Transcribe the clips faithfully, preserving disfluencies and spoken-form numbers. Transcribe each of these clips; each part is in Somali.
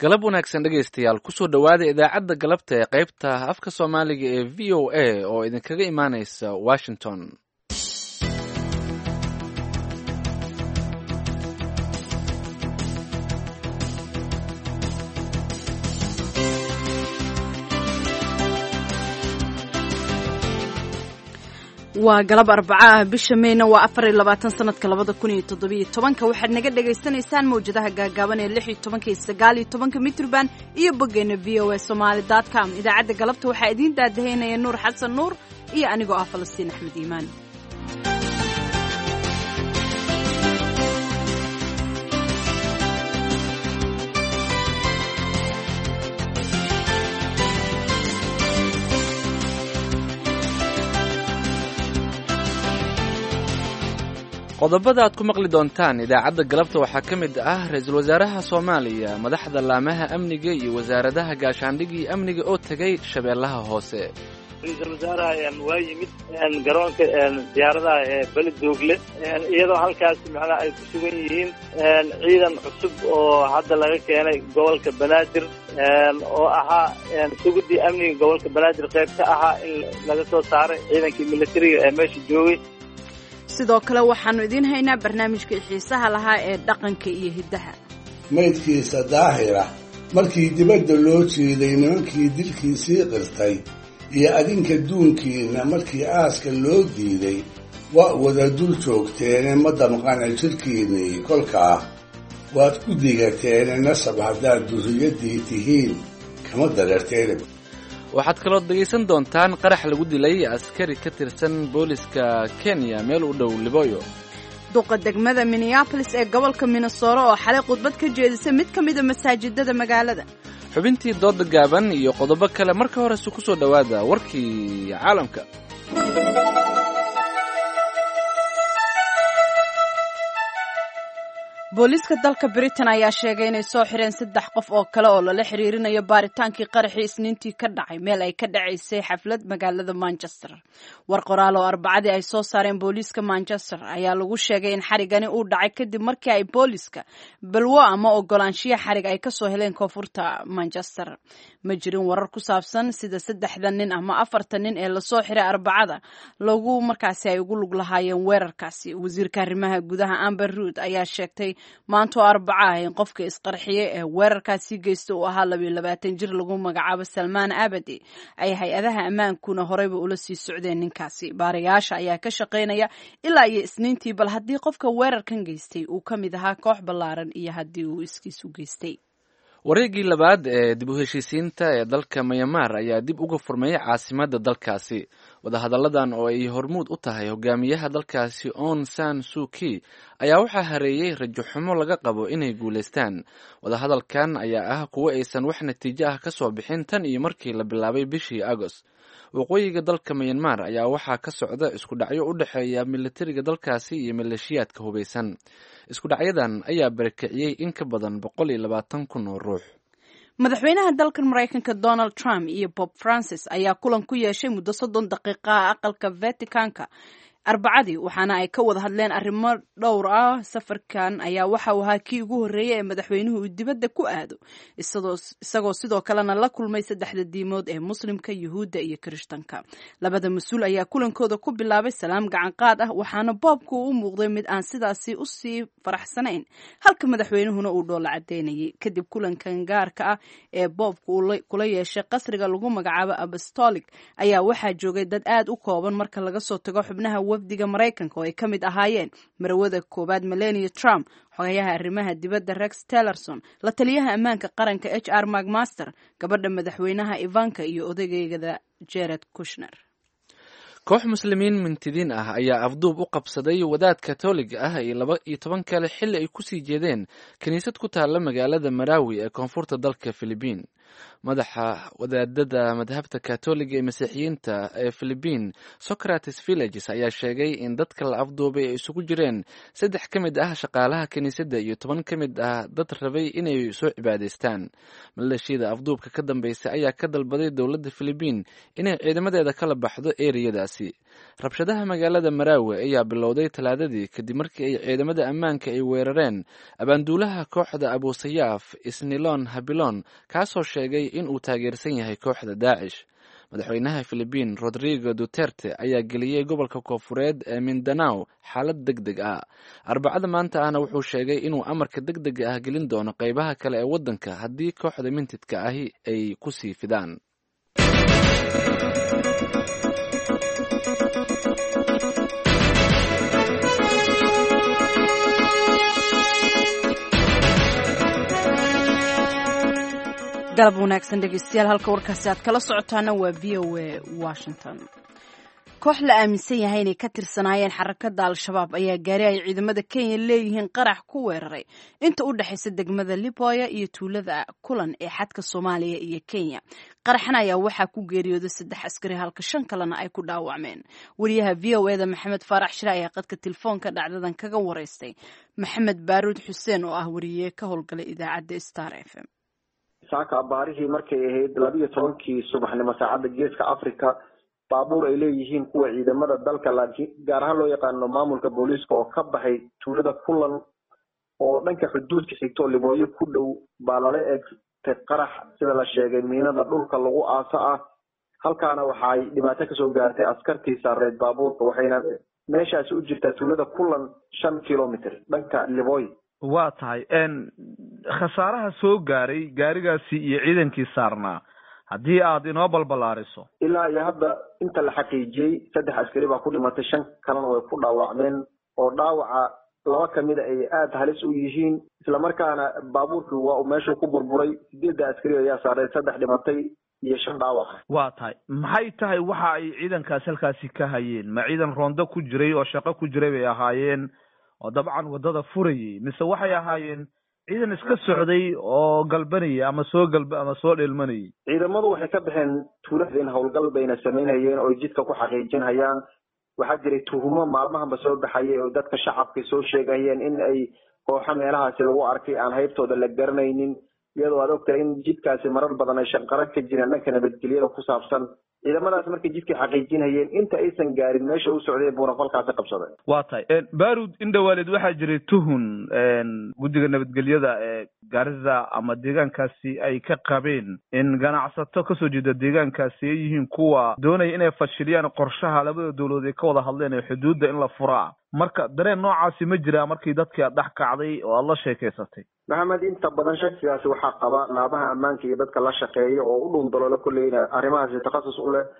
galab wanaagsan dhegaystayaal kusoo dhowaada idaacadda galabta ee qaybta afka soomaaliga ee v o a oo idinkaga imaanaysa washington. waa galab arbaca ah bisha Mayna waa afar iyo labaatan sanadka labada kun iyo toddoba iyo toban waxaad naga dhageysanaysaan mawjadaha gaagaaban ee lix iyo toban iyo sagaal iyo toban mitrban iyo boggeena v o a somali dot com. idaacadda galabta waxaa idiin daadaheynaya Nuur Xasan Nuur iyo anigoo ah Falastiin Axmed Iimaan. qodobada aad ku maqli doontaan idaacadda galabta waxaa ka mid ah ra-iisul wasaaraha Soomaaliya, madaxda laamaha amniga iyo wasaaradaha gaashaandhigga iyo amniga oo tagay Shabeellaha Hoose. ra-iisul wasaaraha waa yimid garoonka diyaaradaha ee Beledoogle iyadoo halkaas macnaha ay ku sugan yihiin ciidan cusub oo hadda laga keenay gobolka Banaadir oo ahaa sugidii amniga gobolka Banaadir qayb ka ahaa in laga soo saaray ciidankii militariga ee meesha joogay. sidoo kale waxaanu idiin haynaa barnaamijka xiisaha lahaa ee dhaqanka iyo hiddaha. maydkiisa daahira markii dibadda loo jeeday nimankii dilkiisii qirtay iyo adinka duunkiina markii aaska loo diiday waa wada dul joogteene ma damqana jidhkiinnii kolkaa waad ku digateene nasab haddaad durriyaddii tihiin kama dareerteene. waxaad kaloo dhegaysan doontaan qarax lagu dilay askari ka tirsan booliska Kenya meel u dhow Liboyo. duqa degmada Minneapolis ee gobolka Minnesota oo xalay khudbad ka jeedisay mid ka mid ah masaajidada magaalada. xubintii dooda gaaban iyo qodobo kale marka hore ku soo dhawaada warkii caalamka. booliiska dalka Britain ayaa sheegay inay soo xireen saddex qof oo kale oo lala xiriirinayo baaritaankii qaraxii Isniintii ka dhacay meel ay ka dhacaysay xaflad magaalada Manchester. war qoraal oo Arbacadii ay soo saareen booliiska Manchester ayaa lagu sheegay in xarigani uu dhacay kadib markii ay booliiska balwo ama ogolaanshiyo xarig ay ka soo heleen koonfurta Manchester. ma jirin warar ku saabsan sida saddexda nin ama afarta nin ee la soo xiray Arbacada lagu markaasi ay ugu lug lahaayeen weerarkaasi. wasiirka arrimaha gudaha Amber Rudd ayaa sheegtay maanta oo Arbaca ah in qofka isqarxiyay ee weerarkaasi geystay uu ahaa laba iyo labaatan jir lagu magacaabo Salman Abadi ay hay-adaha ammaankuna horeyba ula sii socdeen ninkaasi. baarayaasha ayaa ka shaqaynaya ilaa iyo Isniintii bal haddii qofka weerarkan geystay uu ka mid ahaa koox ballaaran iyo haddii uu iskiisu geystay. wareegii labaad ee dib u heshiisiinta ee dalka Myanmar ayaa dib uga furmay caasimadda dalkaasi. wadahadalladan oo ay hormuud u tahay hogaamiyaha dalkaasi Aung San Suu Kyi ayaa waxaa hareeyay rajo xumo laga qabo inay guulaystaan. wadahadalkan ayaa ah kuwo aysan wax natiijo ah ka soo bixin tan iyo markii la bilaabay bishii Agost. waqooyiga dalka Myanmar ayaa waxaa ka socda isku dhacyo u dhexeeya militariga dalkaasi iyo maleeshiyaadka hubeysan. isku dhacyadan ayaa barakiciyey in ka badan boqol iyo labaatan kun oo ruux. madaxweynaha dalka Mareykanka Donald Trump iyo Pope Francis ayaa kulan ku yeeshay muddo soddon daqiiqo ah aqalka Vaticanka Arbacadii waxaana ay ka wada hadleen arrimo dhowr ah. safarkan ayaa waxa uu ahaa kii ugu horreeyay ee madaxweynuhu uu dibadda ku aado isagoo sidoo kalena la kulmay saddexda diimood ee Muslimka, Yuhuudda iyo Kirishtanka. labada mas-uul ayaa kulankooda ku bilaabay salaam gacan qaad ah waxaana boobku u muuqday mid aan sidaasi u sii faraxsanayn halka madaxweynuhuna uu dhoola cadeynayay. kadib kulankan gaarka ah ee boobku kula yeeshay qasriga lagu magacaabo Apostolic ayaa waxaa joogay dad aad u kooban marka laga soo tago xubnaha wafdiga Mareykanka oo ay ka mid ahaayeen marwada koobaad Melania Trump, xogayaha arrimaha dibadda Rex Tillerson, la taliyaha ammaanka qaranka H R McMaster, gabadha madaxweynaha Ivanka iyo odaygeeda Jared Kushner. koox muslimiin mintidiin ah ayaa afduub u qabsaday wadaad Katoolig ah iyo laba iyo toban kale xilli ay ku sii jeedeen kiniisad ku taalla magaalada Marawi ee koonfurta dalka Philippine. madaxa wadaadada madhabta Katoliga ee Masiixiyiinta ee Philippine, Socrates Villages, ayaa sheegay in dadka la afduubay ay isugu jireen saddex ka mid ah shaqaalaha kiniisadda iyo toban ka mid ah dad rabay inay soo cibaadaystaan. maleeshiyada afduubka ka dambeysay ayaa ka dalbaday dowladda Philippine inay ciidamadeeda kala baxdo ereyadaasi. rabshadaha magaalada Maraawe ayaa bilowday talaadadii kadib markii ay ciidamada ammaanka ay weerareen abaanduulaha kooxda Abu Sayyaf Isnilon Habilon kaasoo sheegay in uu taageersan yahay kooxda Daacish. madaxweynaha Philippines Rodrigo Duterte ayaa geliyey gobolka Koonfureed ee Mindanao xaalad degdeg ah. Arbacada maanta ahna wuxuu sheegay inuu amarka degdega ah gelin doono qaybaha kale ee waddanka haddii kooxda mintidka ahi ay ku sii fidaan. galab wanaagsan dhegeystayaal halka warkaasi aad kala socotaana waa v o a Washington. koox la aaminsan yahay inay ka tirsanaayeen xarakada al-shabaab ayaa gaari ay ciidamada Kenya leeyihiin qarax ku weeraray inta u dhaxaysa degmada Lipoya iyo tuulada Kulan ee xadka Soomaaliya iyo Kenya. qaraxan ayaa waxaa ku geeriyooday saddex askari halka shan kalena ay ku dhaawacmeen. wariyaha v o a-da Maxamed Faarax Shire ayaa qadka telefoonka dhacdadan kaga wareystay Maxamed Baaruud Xuseen oo ah wariye ka howlgalay idaacadda Star F M. saaka baarihii markay ahayd labiyo tobankii subaxnimo saacadda geeska Afrika baabuur ay leeyihiin kuwa ciidamada dalka laakiin gaar ahaan loo yaqaano maamulka booliiska oo ka baxay tuulada Kulan oo dhanka xuduudka xigto Lipoya ku dhow baa lala eegtay qarax sida la sheegay miinada dhulka lagu aasa ah halkaana waxay dhibaato ka soo gaartay askartii saareed baabuurka waxayna meeshaasi u jirtaa tuulada Kulan shan kilomitir dhanka Lipoya. waa tahay een khasaaraha soo gaaray gaarigaasi iyo ciidankii saarnaa haddii aad inoo balbalaariso. ilaa iyo hadda inta la xaqiijiyey saddex askari baa ku dhimatay shan kalena way ku dhaawacmeen oo dhaawaca laba kamid a ay aada halis u yihiin islamarkaana baabuurkii waa uu meesha ku burburay sideedda askari ayaa saaray saddex dhimatay iyo shan dhaawac. waa tahay maxay tahay waxa ay ciidankaasi halkaasi ka hayeen ma ciidan roondo ku jiray oo shaqo ku jiray bay ahaayeen oo dabcan wadada furayay mise waxay ahaayeen ciidan iska socday oo galbanaya ama soo galba ama soo dheelmanayay? ciidamadu waxay ka baxeen tuulada in howlgal bayna sameynayeen oo jidka ku xaqiijinayaan. waxaa jiray tuhumo maalmahanba soo baxayay oo dadka shacabka soo sheegayeen in ay kooxo meelahaasi lagu arkay aan haybtooda la garanaynin iyadoo aad ogtahay in jidkaasi marar badan ay shaqaro ka jireen dhanka nabadgelyada ku saabsan. ciidamadaas markay jidkii xaqiijinayeen inta aysan gaarin meesha u socday buuna falkaasi qabsaday. waa tahay Baaruud indhawaaleed waxaa jiray tuhun guddiga nabadgelyada ee Garissa ama deegaankaasi ay ka qabeen in ganacsato kasoo jeeda deegaankaasi ay yihiin kuwa doonaya inay fashiliyaan qorshaha labada dowladood ee ka wada hadleen ee xuduudda in la furaa. marka dareen noocaasi ma jiraa markii dadkii aad dhex kacday oo aad la sheekaysatay? maxamed inta badan shakigaasi waxaa qaba laabaha ammaanka iyo dadka la shaqeeya oo u dhuundaloola kolleyna arrimahaasi takhasus u leh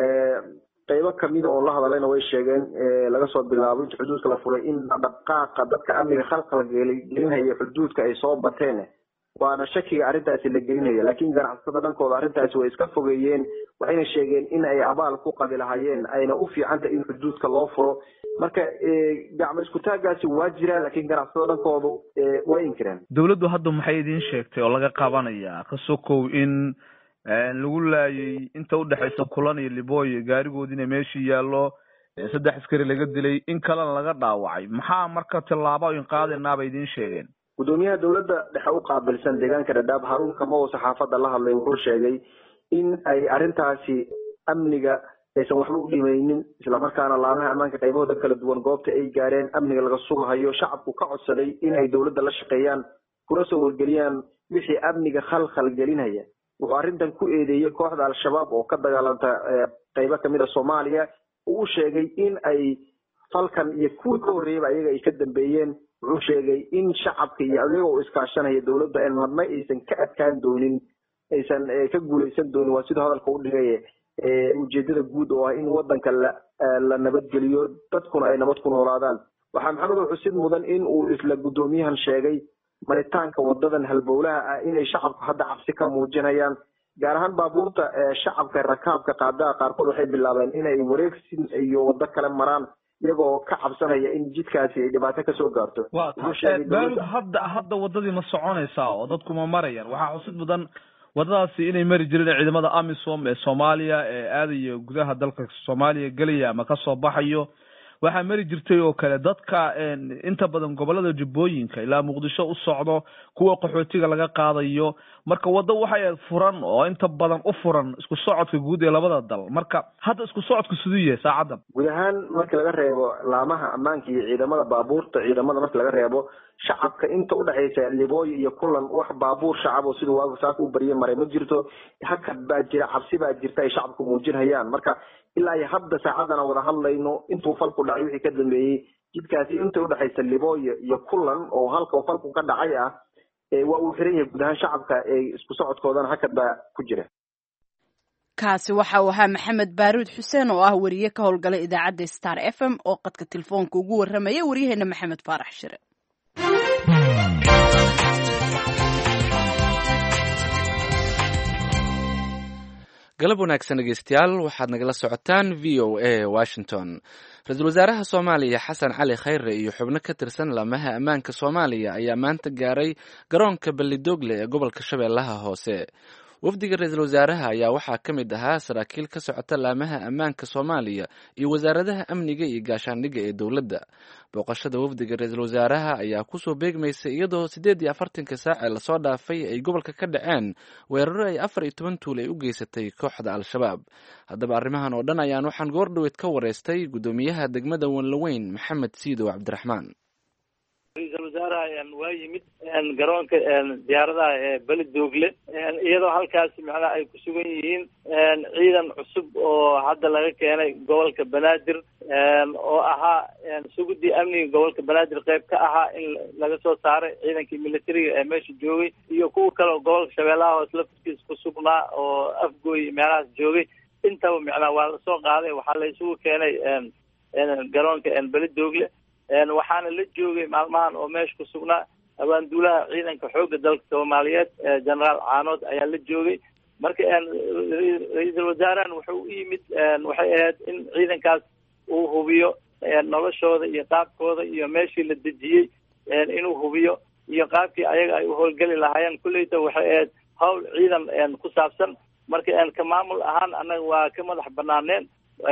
qaybo kamida oo la hadlayna way sheegeen laga soo bilaabo inta xuduudka la furay in dhaqaaqa dadka amniga khalkhal gelinaya xuduudka ay soo bateen waana shakiga arrintaasi la gelinaya laakiin ganacsatada dhankooda arrintaasi way iska fogeeyeen waxayna sheegeen in ay abaal ku qabi lahaayeen ayna u fiicanta in xuduudka loo furo. marka gacmo isku taagaasi waa jira laakiin ganacsatada dhankoodu way inkireen. dowladdu hadda maxay idiin sheegtay oo laga qabanaya ka sokow in lagu laayay inta u dhaxaysa Kulan iyo Lipoya gaarigoodina meeshii yaallo saddex askari laga dilay in kalena laga dhaawacay maxaa marka tilaabo in qaadeenaa bay idiin sheegeen? gudoomiyaha dowladda dhexe u qaabilsan deegaanka Dadaab Haruun Kamo saxaafadda la hadlay wuxuu sheegay in ay arrintaasi amniga aysan waxba u dhimaynin islamarkaana laamaha ammaanka qaybahooda kala duwan goobta ay gaareen amniga laga sugayo shacabku ka codsaday in ay dowladda la shaqeeyaan kuna soo wargeliyaan wixii amniga khalkhal gelinaya. wuxuu arrintan ku eedeeyay kooxda al-shabaab oo ka dagaalanta qaybo kamid a Soomaaliya uu sheegay in ay falkan iyo kuwii ka horreeyay ayaga ay ka dambeeyeen. wuxuu sheegay in shacabka iyo ayaga oo iskaashanaya dowladda in marna aysan ka adkaan doonin aysan ka guuleysan doonin waa sida hadalka u dhigay ujeedada guud oo ah in wadanka la la nabadgeliyo dadkuna ay nabad ku noolaadaan. waxaa maxamed xusid mudan in uu isla gudoomiyahan sheegay maritaanka wadadan halbowlaha ah inay shacabku hadda cabsi ka muujinayaan gaar ahaan baabuurta shacabka rakaabka qaadaha qaarkood waxay bilaabeen inay wareegsin iyo wado kale maraan iyagoo ka cabsanaya in jidkaasi ay dhibaato ka soo gaarto. hadda hadda wadadii ma soconaysaa oo dadku ma marayaan? waxaa xusid mudan wadadaasi inay mari jireen ciidamada AMISOM ee Soomaaliya ee aadaya gudaha dalka Soomaaliya galaya ama ka soo baxayo waxaa mari jirtay oo kale dadka inta badan gobolada jubbooyinka ilaa muqdisho u socdo kuwa qaxootiga laga qaadayo marka waddo waxay furan oo inta badan u furan isku socodka guud ee labada dal marka hadda isku socodku siduu yahay saacadan guud ahaan marka laga reebo laamaha ammaanka iyo ciidamada baabuurta ciidamada marka laga reebo shacabka inta u dhaxaysa libooyo iyo kulan wax baabuur shacab oo sidoo waagu saaka u bariyay maray ma jirto hakad baa jira cabsi baa jirta ay shacabku muujinayaan marka ilaa iyo hadda saacadana wada hadlayno intuu falku dhacay wixii ka dambeeyey jidkaasi inta u dhaxaysa libooyo iyo kulan oo halka falku ka dhacay ah waa uu xiran yahay guud ahaan shacabka ee isku socodkoodana hakad baa ku jira kaasi waxa uu ahaa maxamed baaruud xuseen oo ah wariye ka howlgalay idaacadda star f m oo qadka telefoonka ugu warramaya waryaheena maxamed faarax shire galab wanaagsan dhegeystayaal waxaad nagala socotaan v o a washington ra-iisul wasaaraha soomaaliya xasan cali khayre iyo xubno ka tirsan laamaha ammaanka soomaaliya ayaa maanta gaaray garoonka ballidogle ee gobolka shabeellaha hoose wafdiga ra-iisul wasaaraha ayaa waxaa ka mid ahaa saraakiil ka socota laamaha ammaanka soomaaliya iyo wasaaradaha amniga iyo gaashaandhigga ee dowladda booqashada wafdiga ra-iisul wasaaraha ayaa kusoo beegmaysay iyadoo siddeed iyo afartanka saac ee lasoo dhaafay ay gobolka ka dhaceen weeraro ay afar iyo toban tuul ay u geysatay kooxda al-shabaab haddaba arrimahan oo dhan ayaan waxaan goor dhoweed ka wareystay guddoomiyaha degmada wanlaweyn maxamed siidow cabdiraxmaan ra-iisul wasaaraha waa yimid garoonka diyaaradaha ee beledoogle iyadoo halkaasi macnaha ay ku sugan yihiin ciidan cusub oo hadda laga keenay gobolka banaadir oo ahaa sugudii amniga gobolka banaadir qayb ka ahaa in laga soo saaray ciidankii militariga ee meesha joogay iyo kuwa kale oo gobolka shabeellaha hoose laftiisa ku sugnaa oo afgooy meelahaas joogay intaba macnaha waa lasoo qaaday waxaa la isugu keenay garoonka beledoogle waxaana la joogay maalmahan oo meesha ku sugnaa abaanduulaha ciidanka xoogga dalka soomaaliyeed generaal caanood ayaa la joogay marka ra-iisul wasaarahan wuxuu u yimid waxay ahayd in ciidankaas uu hubiyo noloshooda iyo qaabkooda iyo meeshii la dejiyey inuu hubiyo iyo qaabkii ayaga ay u howlgeli lahaayeen kulleyta waxay ahayd hawl ciidan ku saabsan marka ka maamul ahaan annaga waa ka madax banaaneen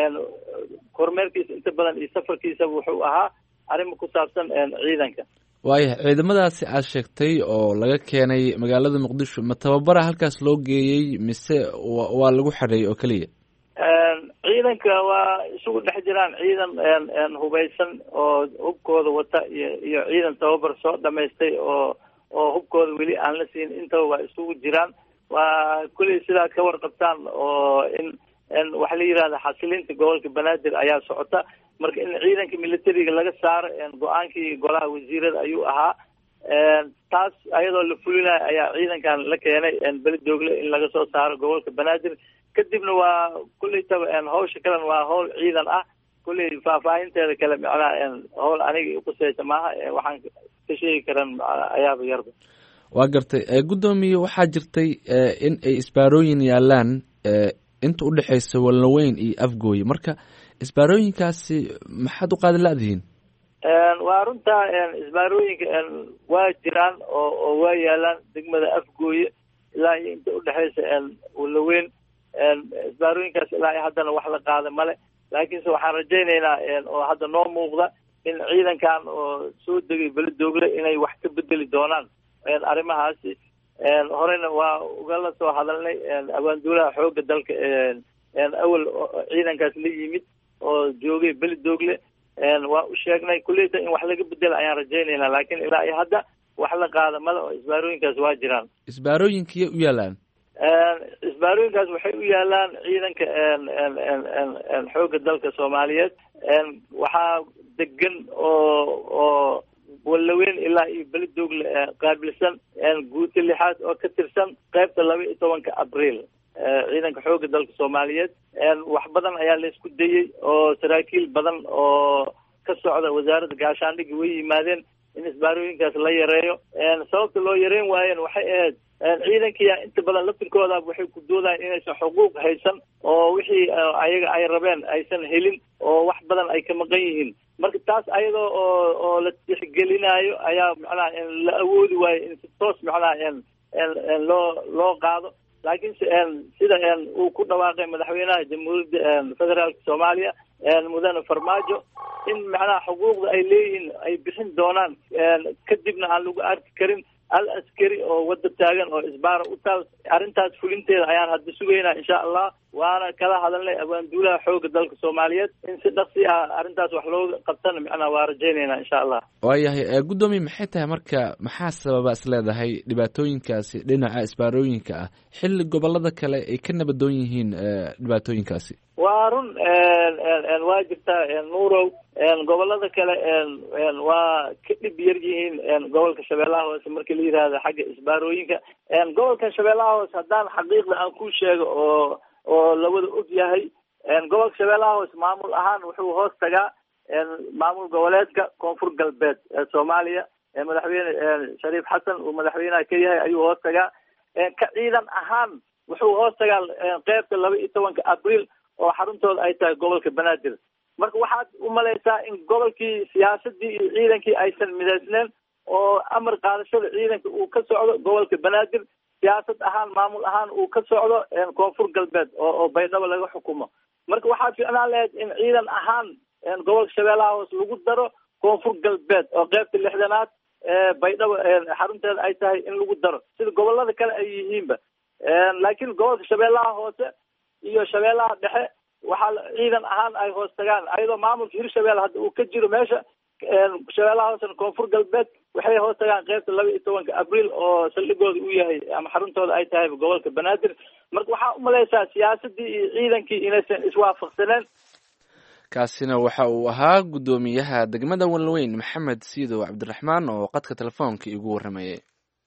kormeerkiisa inta badan iyo safarkiisaba wuxuu ahaa arrimo ku saabsan ciidanka waayahay ciidamadaasi aad sheegtay oo laga keenay magaalada muqdisho ma tababara halkaas loo geeyey mise waa lagu xareeyey oo keliya ciidanka waa isugu dhex jiraan ciidan hubaysan oo hubkooda wata iyo iyo ciidan tababar soo dhamaystay oo oo hubkooda weli aan la siin intaba waa isugu jiraan waa kulli sidaad ka warqabtaan oo in waxa la yidhahda xasilinta gobolka banaadir ayaa socota marka in ciidanka militariga laga saaro go-aankii golaha wasiirada ayuu ahaa taas ayadoo la fulinayo ayaa ciidankan la keenay beledoogle in laga soo saaro gobolka banaadir kadibna waa kulleytaba hawsha kalena waa hawl ciidan ah kulley faahfaahinteeda kale macnaha hawl aniga ukuseysa maaha waxaan ka sheegi karan ayaaba yarba waa gartay guddoomiye waxaa jirtay in ay isbaarooyin yaalaan inta u dhexaysa walnaweyn iyo afgooye marka isbaarooyinkaasi maxaad u qaadi la-dihiin waa runtaa isbaarooyinka waa jiraan oo oo waa yaalaan degmada afgooye ilaa iyo inta udhexaysa walnaweyn isbaarooyinkaas ilaa iyo haddana wax la qaada male laakiinse waxaan rajaynaynaa oo hadda noo muuqda in ciidankan oo soo degay beledoogle inay wax ka bedeli doonaan arrimahaasi horeyna waa ugala soo hadalnay abaanduulaha xoogga dalka awal ciidankaas la yimid oo joogay beledoogle waa u sheegnay kulleyta in wax laga bedela ayaan rajaynaynaa laakiin ilaa iyo hadda wax la qaada male oo isbaarooyinkaas waa jiraan isbaarooyinkiyay u yaalaan isbaarooyinkaas waxay u yaalaan ciidanka xoogga dalka soomaaliyeed waxaa degan oo oo walnaweyn ilaa iyo beledoogle qaabilsan guuta lixaad oo ka tirsan qaybta laba iyo tobanka abriil ciidanka xoogga dalka soomaaliyeed wax badan ayaa la isku dayey oo saraakiil badan oo ka socda wasaaradda gaashaandhigga way yimaadeen in isbaarooyinkaas la yareeyo sababta loo yareyn waayeen waxay ahayd ciidankiya inta badan laftirkooda waxay ku doodayaan inaysan xuquuq haysan oo wixii ayaga ay rabeen aysan helin oo wax badan ay ka maqan yihiin marka taas ayadoo oo oo la tixgelinayo ayaa macnaha la awoodi waayo in si toos macnaha loo loo qaado laakiinse sida uu ku dhawaaqay madaxweynaha jamhuuriyadda federaalka soomaaliya mudane farmaajo in macnaha xuquuqda ay leeyihiin ay bixin doonaan kadibna aan lagu arki karin al askari oo wada taagan oo isbaara u taal. arrintaas fulinteeda ayaan hadda sugaynaa insha allah, waana kala hadalnay abaanduulaha xooga dalka Soomaaliyeed in si dhaqsi ah arrintaas wax looga qabtana macnaha waa rajaynaynaa insha allah. waayahay gudoomiye, maxay tahay marka maxaa sababa is leedahay dhibaatooyinkaasi dhinaca isbaarooyinka ah xilli gobolada kale ay ka nabadoon yihiin dhibaatooyinkaasi? waa run waa jirtaa nuurow, gobolada kale waa ka dhib yar yihiin gobolka shabeellaha hoose markii la yidhaahdo xagga isbaarooyinka. gobolkan shabeellaha hoose haddaan xaqiiqda aan ku sheego oo oo lawada og yahay, gobolka shabeellaha hoose maamul ahaan wuxuu hoos tagaa maamul goboleedka koonfur galbeed ee Soomaaliya, madaxweyne Shariif Xasan uu madaxweynaha ka yahay ayuu hoos tagaa. ka ciidan ahaan wuxuu hoos tagaa qeybta laba iyo tobanka abriil oo xaruntooda ay tahay gobolka Banaadir. marka waxaad u malaysaa in gobolkii siyaasadii iyo ciidankii aysan midaysneen oo amar qaadashada ciidanka uu ka socdo gobolka Banaadir, siyaasad ahaan maamul ahaan uu ka socdo koonfur galbeed oo oo Baydhabo laga xukumo. marka waxaa fiicnaan lahayd in ciidan ahaan gobolka shabeellaha hoose lagu daro koonfur galbeed oo qeybta lixdanaad Baydhabo xarunteeda ay tahay in lagu daro sida gobolada kale ay yihiinba. laakiin gobolka shabeellaha hoose iyo shabeellaha dhexe waxaa ciidan ahaan ay hoos tagaan ayadoo maamulka Hirshabelle hadda uu ka jiro meesha. shabeellaha hoose koonfur galbeed waxay hoos tagaan qeybta laba iyo tobanka abriil oo saldhigooda uu yahay ama xaruntooda ay tahay gobolka Banaadir. marka waxaa u malaysaa siyaasadii iyo ciidankii inaysan iswaafaqsaneen. kaasina waxa uu ahaa gudoomiyaha degmada Walweyn Maxamed Siidow Cabdiraxmaan oo qadka telefoonka igu waramayay.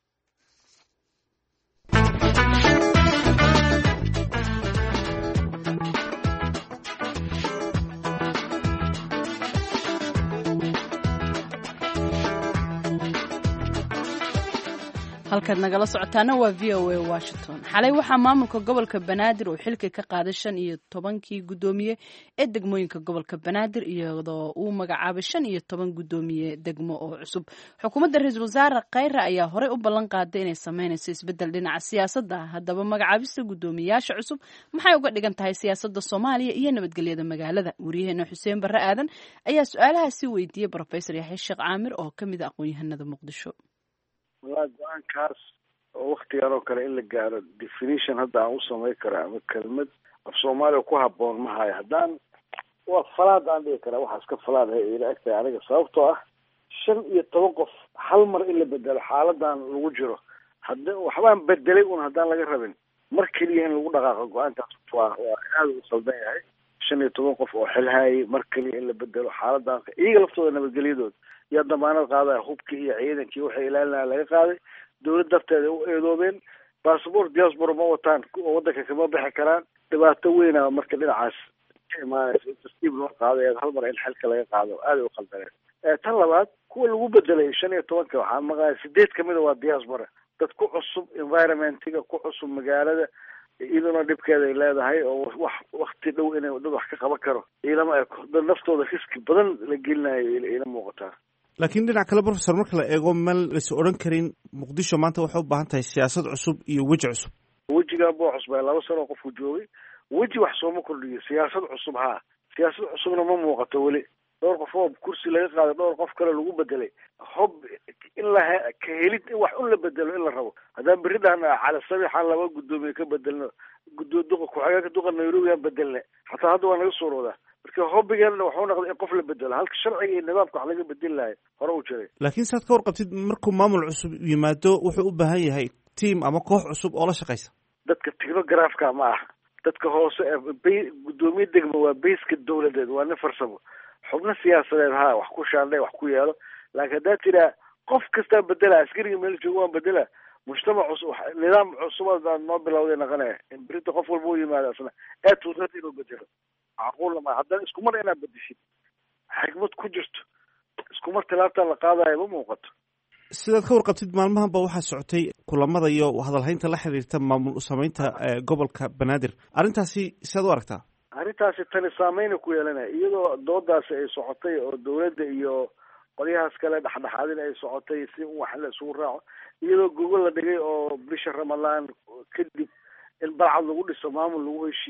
halkaad nagala socotaana waa v o a Washington. xalay waxaa maamulka gobolka Banaadir uu xilka ka qaaday shan iyo tobankii gudoomiye ee degmooyinka gobolka Banaadir iyadoo uu magacaabay shan iyo toban gudoomiye degmo oo cusub. xukuumadda ra-iisul wasaare Khayre ayaa horey u ballan qaaday inay sameynayso isbedel dhinaca siyaasadda. haddaba magacaabista gudoomiyaasha cusub maxay uga dhigan tahay siyaasadda Soomaaliya iyo nabadgelyada magaalada? wariyaheena Xuseen Barre Aadan ayaa su-aalahaasi weydiiyey Professor Yaxya Sheekh Caamir oo ka mid ah aqoon-yahanada Muqdisho. walaa go-aankaas oo waktigan oo kale in la gaaro definition hadda aan u samayn kara ama kelmad af Soomaaliya ku habboon ma hayo. haddaan waa falaad aan dhihi karaa waxaas ka falaadahay ila egtahay aniga, sababtoo ah shan iyo toban qof hal mar in la bedelo xaaladan lagu jiro hadda waxbaan bedelay un haddaan laga rabin mar keliya in lagu dhaqaaqo go-aankaas waa waa aada u saldan yahay. shan iyo toban qof oo xilhaayay mar keliya in la bedelo xaaladan iyaga laftooda nabadgelyadooda yaa damaanad qaadaya. hubkii iyo ciidankii waxay ilaalinaya laga qaaday, dawlad darteeda u eedoobeen, basaboor diaspora ma wataan oo wadanka kama bixi karaan. dhibaato weyna marka dhinacaas ka imaanaysa in tartiib loo qaaday hal mar in xilka laga qaado aada u qaldaneen. tan labaad kuwa lagu bedelay shan iyo tobanka waxaa maqaaya sideed kamid a waa diaspora, dad ku cusub environmentiga, ku cusub magaalada, iyaduna dhibkeeda ay leedahay oo wax wakti dhow inay dad wax ka qaban karo ilama eko dad naftooda riski badan la gelinayo ila muuqataa. laakiin dhinac kale professor marka la eego ma laysa odhan karin Muqdisho maanta waxay u baahan tahay siyaasad cusub iyo weji cusub? wejigan buu cusbay laba sano qofku joogay, weji wax sooma kordhiyo. siyaasad cusub haa, siyaasad cusubna ma muuqato weli. dhowr qof oo kursi laga qaaday, dhowr qof kale lagu bedelay. hob in la ka helid wax un la bedelo in la rabo. haddaan berri dhahna cala sabixan laba gudoomiye ka bedelno, gudoo duqa ku-xigeenka duqa Nairobi aan bedelne, xataa hadda waa naga soo roodaa. marka hobbigeena waxuu noqday in qof la bedelo halka sharciga iyo nidaamka wax laga bedeli lahay hore u jiray. laakiin saad ka warqabtid markuu maamul cusub yimaado wuxuu u baahan yahay tiam ama koox cusub oo la shaqaysa. dadka technografka ma aha, dadka hoose ee gudoomiye degmo waa bayska dawladeed, waa nin farsamo. xubno siyaasadeed haa wax ku shaandhay wax ku yeelo, laakiin haddaad tiraa qof kastaa bedela, askariga meel joogo waan bedela, mujtamac cusub nidaam cusubaa noo bilowday naqanaya in berita qof walba u yimaado asna ee tuusad inuu bedelo macquul ma. haddana isku mar inaad bedeshid xikmad ku jirto, isku mar tilaabta la qaadayo ma muuqato. sidaad ka warqabtid maalmahan ba waxaa socotay kulamada iyo hadalhaynta la xiriirta maamul samaynta gobolka Banaadir. arrintaasi sidaad u aragtaa? arrintaasi tani saameyna ku yeelanaya iyadoo doodaasi ay socotay oo dawladda iyo qolyahaas kale dhexdhexaadin ay socotay si wax la isugu raaco, iyadoo gogol la dhigay oo bisha Ramadaan kadib in balcad lagu dhiso maamul lagu heshiiyey.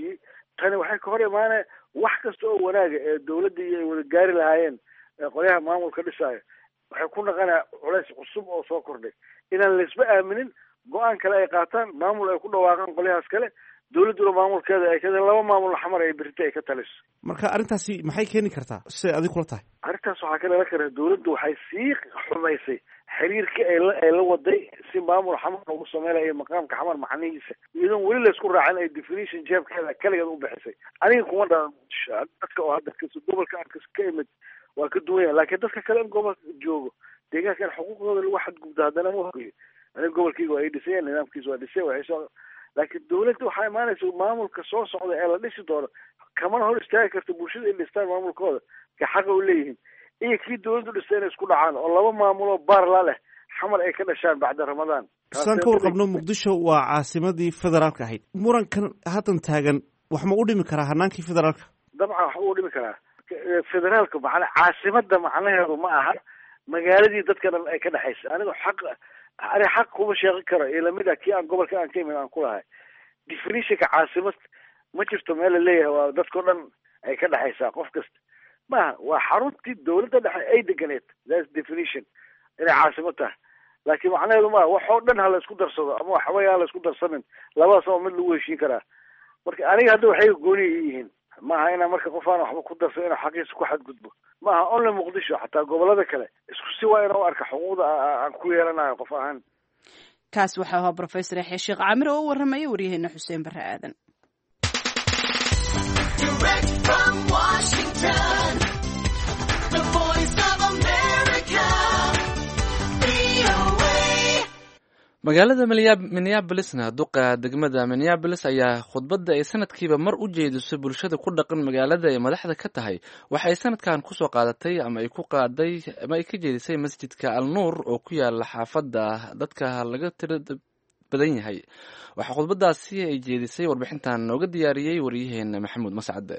tani waxay ka hor imaanaya wax kasta oo wanaaga ee dawladda iyo ay wada gaari lahaayeen qolyaha maamulka dhisaayo waxay ku naqanaya culays cusub oo soo kordhay inaan laisba aaminin go-aan kale ay qaataan maamul ay ku dhawaaqaan qolyahaas kale dawladduna maamulkeeda ay kadeen laba maamul xamar ay berita ay ka taliso marka arrintaasi maxay keeni kartaa siday adig kula tahay arrintaas waxaa ka dhalan kara dawladdu waxay sii xumaysay xiriirkii ay la ay la waday si maamul xamar ugu sameynaya maqaamka xamar macnihiisa iyadoon weli laysku raacin ay definition jeebkeeda kaligeed u bixisay aniga kuma dhalan dadka oo hadda gobolka aan ka imid waa ka duwan yahay laakiin dadka kale in gobolka joogo deegaanka in xuquuqdooda lagu xadgudbo haddana ma hogeyo aniga gobolkayga waa ay dhisayeen nidaamkiisa waa dhisay waxay soo laakiin dawladda waxaa imaanaysa maamulka soo socda ee la dhisi doono kamana hor istaagi karta bulshada in dhistaan maamulkooda ka xaqa u leeyihiin iyo kii dawladdu dhistay inay isku dhacaan oo laba maamuloo baarla leh xamar ay ka dhashaan bacda ramadaan saan ka warqabno muqdisho waa caasimadii federaalka ahayd murankan haddan taagan wax ma u dhimi karaa hanaankii federaalka dabcan wax u dhimi karaa federaalka macna caasimada macnaheedu ma aha magaaladii dadka dhan ay ka dhexaysa aniga xaq ani xaq kuma sheegi karo ee lamid ah kii aan gobolka aan ka imid aan ku lahay definitionka caasimad ma jirto meel la leeyahay waa dadkao dhan ay ka dhexaysaa qof kasta maaha waa xaruntii dawladda dhexe ay deganeed thats definition inay caasimad tahay laakiin macnaheedu maaha wax oo dhan ha la isku darsado ama waxawey ha la isku darsanin labadaas oo mid lagu heshiin karaa marka aniga hadda waxay gooni yihiin maaha inaa marka qof aan waxba ku darsan inuu xaqiisa ku xadgudbo maaha only muqdisho xataa gobolada kale isku si waa inuu arka xuquuqda aan ku yeelanayo qof ahaan kaas waxaa ahaa professor yaxya sheekh caamir oo u warramaya waryaheena xuseen barre aadan magaalada minneabolisna duqa degmada minneabolis ayaa khudbadda ay sanadkiiba mar u jeediso bulshada ku dhaqan magaalada ay madaxda ka tahay waxa ay sanadkan kusoo qaadatay ama ay ku qaaday ama ay ka jeedisay masjidka al nuur oo ku yaala xaafadda dadka laga tira badan yahay waxaa khudbadaasi ay jeedisay warbixintan nooga diyaariyey waryaheena maxamuud mascade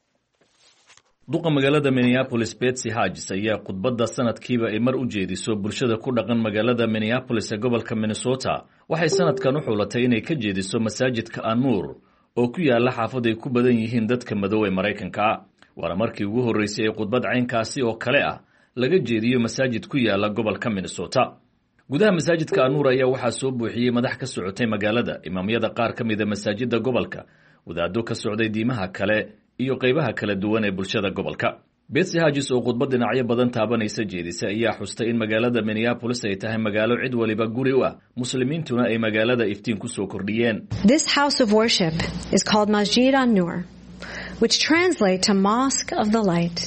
duqa magaalada minneapolis betsy hagis ayaa khudbadda sanadkiiba ay mar u jeediso bulshada ku dhaqan magaalada minneapolis ee gobolka minnesota waxay sanadkan u xulatay inay ka jeediso masaajidka anuur oo ku yaala xaafad ay ku badan yihiin dadka madow ee maraykanka waana markii ugu horreysay ee khudbad caynkaasi oo kale ah laga jeediyo masaajid ku yaala gobolka minnesota gudaha masaajidka anuur ayaa waxaa soo buuxiyey madax ka socotay magaalada imaamyada qaar ka mida masaajida gobolka wadaado ka socday diimaha kale iyo qaybaha kala duwan ee bulshada gobolka betsy hagis oo khudbad dhinacyo badan taabanaysa jeedisa ayaa xustay in magaalada minneapolis ay tahay magaalo cid waliba guri u ah muslimiintuna ay magaalada iftiin ku soo kordhiyeen This house of worship is called Masjid an-Nur, which translates to Mosque of the Light.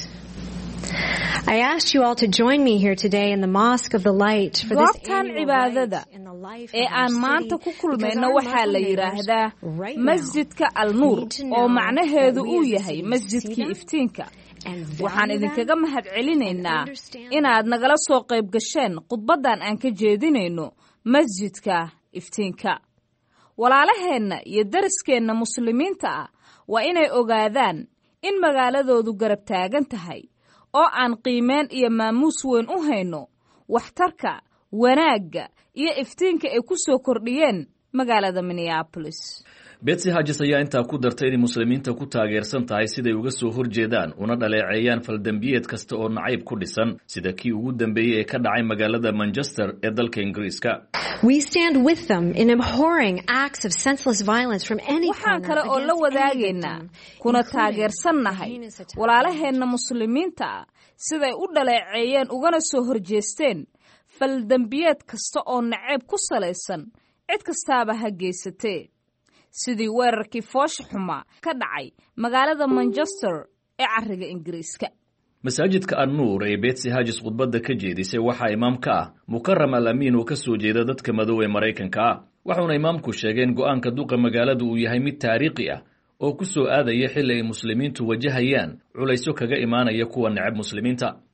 I asked you all to join me here today in the Mosque of the Light for this annual cibaadada ee aan maanta ku kulmayno waxaa la yiraahdaa Masjidka al-Nur oo macnaheedu uu yahay masjidkii iftiinka waxaan idinkaga mahadcelinaynaa inaad nagala soo qayb gasheen khudbadan aan ka jeedinayno masjidka iftiinka walaalaheenna iyo dariskeenna muslimiinta ah waa inay ogaadaan in magaaladoodu garab taagan tahay oo aan qiimeen iyo maamuus weyn u hayno waxtarka wanaagga iyo iftiinka ay ku soo kordhiyeen magaalada Minneapolis. Betsy Hagis ayaa intaa ku dartay in muslimiinta ku taageersan tahay siday uga soo horjeedaan una dhaleeceeyaan faldambiyeed kasta oo nacayb ku dhisan sida kii ugu dambeeyay ee ka dhacay magaalada Manchester ee dalka Ingiriiska. We stand with them in abhorring acts of senseless violence from any waxaan kale oo la wadaagaynaa kuna taageersannahay walaalaheenna muslimiinta ah siday u dhaleeceeyeen ugana soo horjeesteen faldambiyeed kasta oo nacayb ku salaysan cid kastaaba ha geysatee sidii weerarkii foosha xumaa ka dhacay magaalada Manchester ee cariga Ingiriiska. masaajidka an-Nur ee Betsy Hagis khudbadda ka jeedisay waxaa imaamka ah Mukarram al-Amin oo ka soo jeeda dadka madow ee Maraykanka ah waxaana imaamku sheegay in go'aanka duqa magaaladu uu yahay mid taariikhi ah oo ku soo aadaya xilli ay muslimiintu wajahayaan culaysyo kaga imaanaya kuwa necab muslimiinta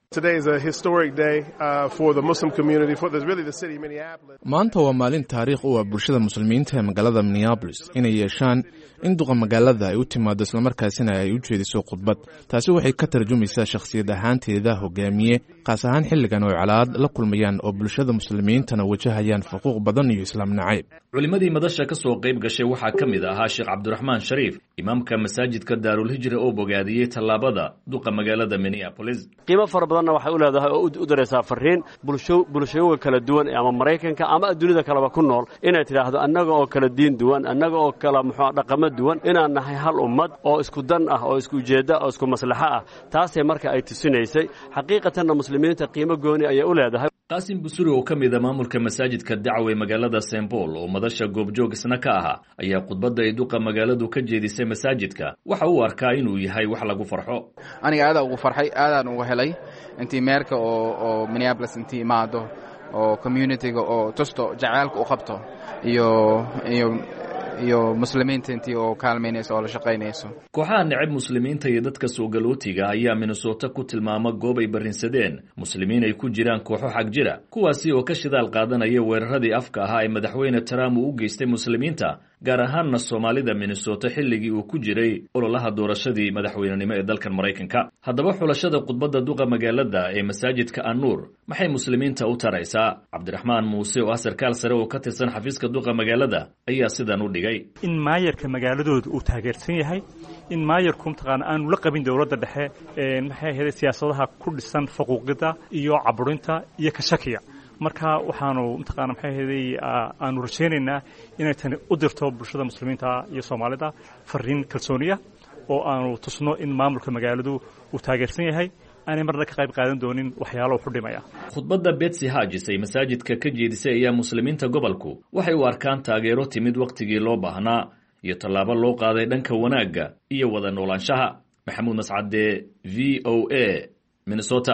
maanta waa maalin taariikh u ah bulshada muslimiinta ee magaalada minneabolis inay yeeshaan in duqa magaalada ay u timaado islamarkaasina ay u jeediso khudbad. taasi waxay ka tarjumaysaa shakhsiyad ahaanteeda hogaamiye, qaas ahaan xilligan oo calaad la kulmayaan oo bulshada muslimiintana wajahayaan xuquuq badan iyo islaam nacayb. culimadii madasha ka soo qayb gashay waxaa ka mid ahaa sheekh cabdiraxmaan shariif, imaamka masaajidka daarulhijra oo bogaadiyey tallaabada duqa magaalada minneabolis. qiimo fara badanna waxay u leedahay oo u daraysaa fariin bulsho bulshooyinka kala duwan ama maraykanka ama adduunyada kaleba ku nool inay tidhaahdo annaga oo kala diin duwan, annaga oo kala muxuu dhaqamo duwan, inaan nahay hal ummad oo isku dan ah oo isku ujeedda oo isku maslaxo ah. taasay marka ay tusinaysay xaqiiqatanna muslimiinta qiimo gooni ayay u leedahay. qaasim busuri oo ka mid a maamulka masaajidka dacwe magaalada saint paul oo madasha goobjoog isna ka ahaa ayaa khudbadda ay duqa magaaladu ka jeedisay masaajidka waxa uu arkaa inuu yahay wax lagu farxo. aniga aada ugu farxay, aadaan uga helay intii meerka oo oo minneapolis intii imaado oo communityga oo tusto jacaylka u qabto iyo iyo iyo muslimiinta intii oo kaalmaynayso oo la shaqaynayso. kooxaha necab muslimiinta iyo dadka soo galootiga ayaa Minnesota ku tilmaama goob ay barrinsadeen muslimiin ay ku jiraan kooxo xag jira, kuwaasi oo ka shidaal qaadanaya weeraradii afka ahaa ee madaxweyne Trump uu u geystay muslimiinta, gaar ahaanna Soomaalida Minnesota xilligii uu ku jiray ololaha doorashadii madaxweynenimo ee dalkan Maraykanka. haddaba xulashada khudbadda duqa magaalada ee masaajidka An-Nur maxay muslimiinta u taraysaa? Cabdiraxmaan Muuse oo sarkaal sare oo ka tirsan xafiiska duqa magaalada ayaa sidan u dhigay. in maayarka magaaladooda uu taageersan yahay, in maayarku mtaqaan aanu la qabin dowladda dhexe ee maxay ahayd siyaasadaha ku dhisan faquuqida iyo caburinta iyo ka shakiya. marka waxaanu mtaqaan maxay ahayd aanu rajaynaynaa inay tani u dirto bulshada muslimiinta iyo Soomaalida fariin kalsooniya oo aanu tusno in maamulka magaaladu uu taageersan yahay, aanay marna ka qayb qaadan doonin waxyaalo u dhimaya. khudbadda Betsy Hajis ay masaajidka ka jeedisay ayaa muslimiinta gobolku waxay u arkaan taageero timid waqtigii loo baahnaa iyo tallaabo loo qaaday dhanka wanaagga iyo wada noolaanshaha. Maxamuud Mascade, V O A, Minnesota.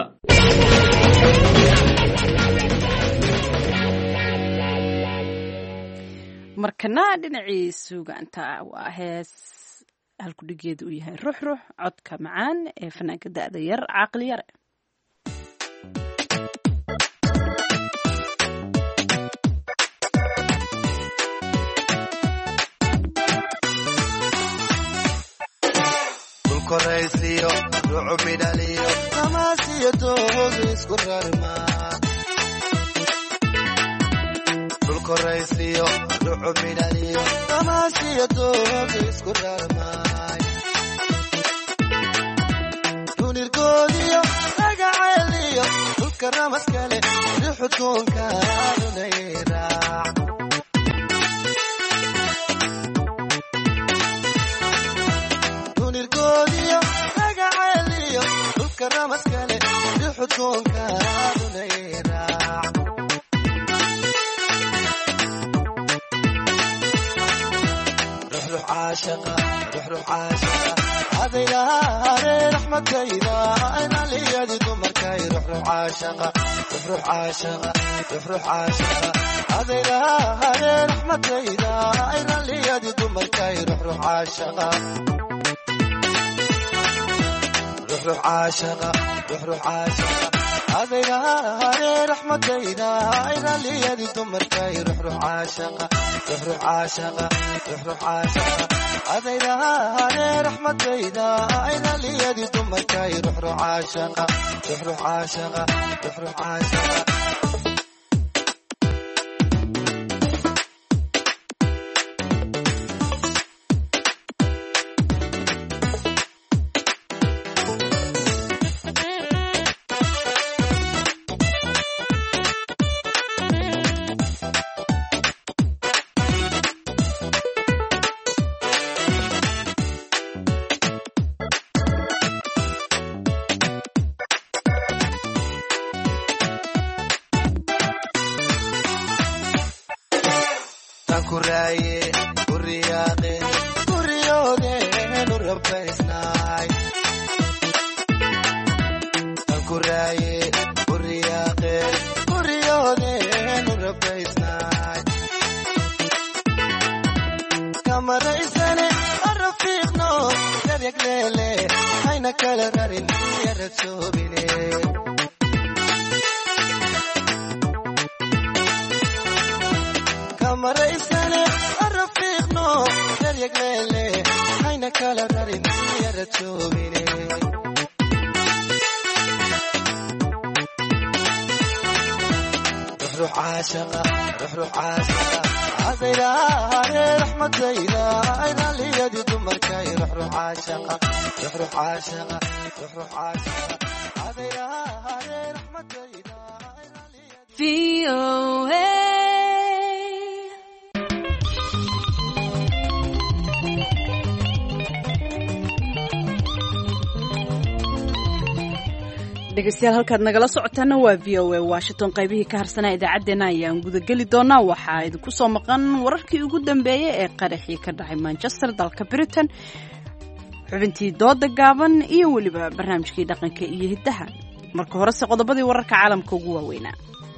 markana dhinacii suugaanta waa hees halkudhigeedu uu yahay ruux ruux, codka macaan ee fanaanka da'da yar Caaqli Yare. dulkoraysiyo rucubidhaliyo tamaasiyo toogi isku rarma dulkoraysiyo rucubidhaliyo tamaasiyo toogi isku rarmaay dunirkoodiyo ragaceliyo dhulka ramaskale rixutunka adunayiraac dunirkoodiyo ragaceliyo dhulka ramaskale rixutunka adunayiraac عاشقة روح روح عاشقة هذيلا هذي رحمة كيدا أنا اللي يدي دمر كي روح روح عاشقة روح روح عاشقة روح روح عاشقة هذيلا هذي رحمة كيدا أنا اللي يدي دمر كي روح روح عاشقة روح روح عاشقة روح روح عاشقة هذيلا هذي رحمة كيدا أنا اللي يدي دمر كي روح روح عاشقة روح روح عاشقة روح روح عاشقة هذيلا هذي رحمة كيدا أنا اللي يدي دمر كي روح روح عاشقة روح روح عاشقة روح روح عاشقة raysane arafiiqno daryagleele hayna kala rarin yara joogine ruux caashaqa ruux ruux caashaqa adayraare raxmadayda ayna liyadi dumarkay ruux ruux caashaqa ruux ruux caashaqa ruux ruux caashaqa adayraare raxmadayda V O A dhegeystayaal halkaad nagala socotaana waa v o a washington qaybihii ka harsanaa idaacaddeenna ayaan gudageli doonaa waxaa idinku soo maqan wararkii ugu dambeeyey ee qaraxii ka dhacay manchester dalka britain xubintii dooda gaaban iyo weliba barnaamijkii dhaqanka iyo hiddaha marka horese qodobadii wararka caalamka ugu waaweynaa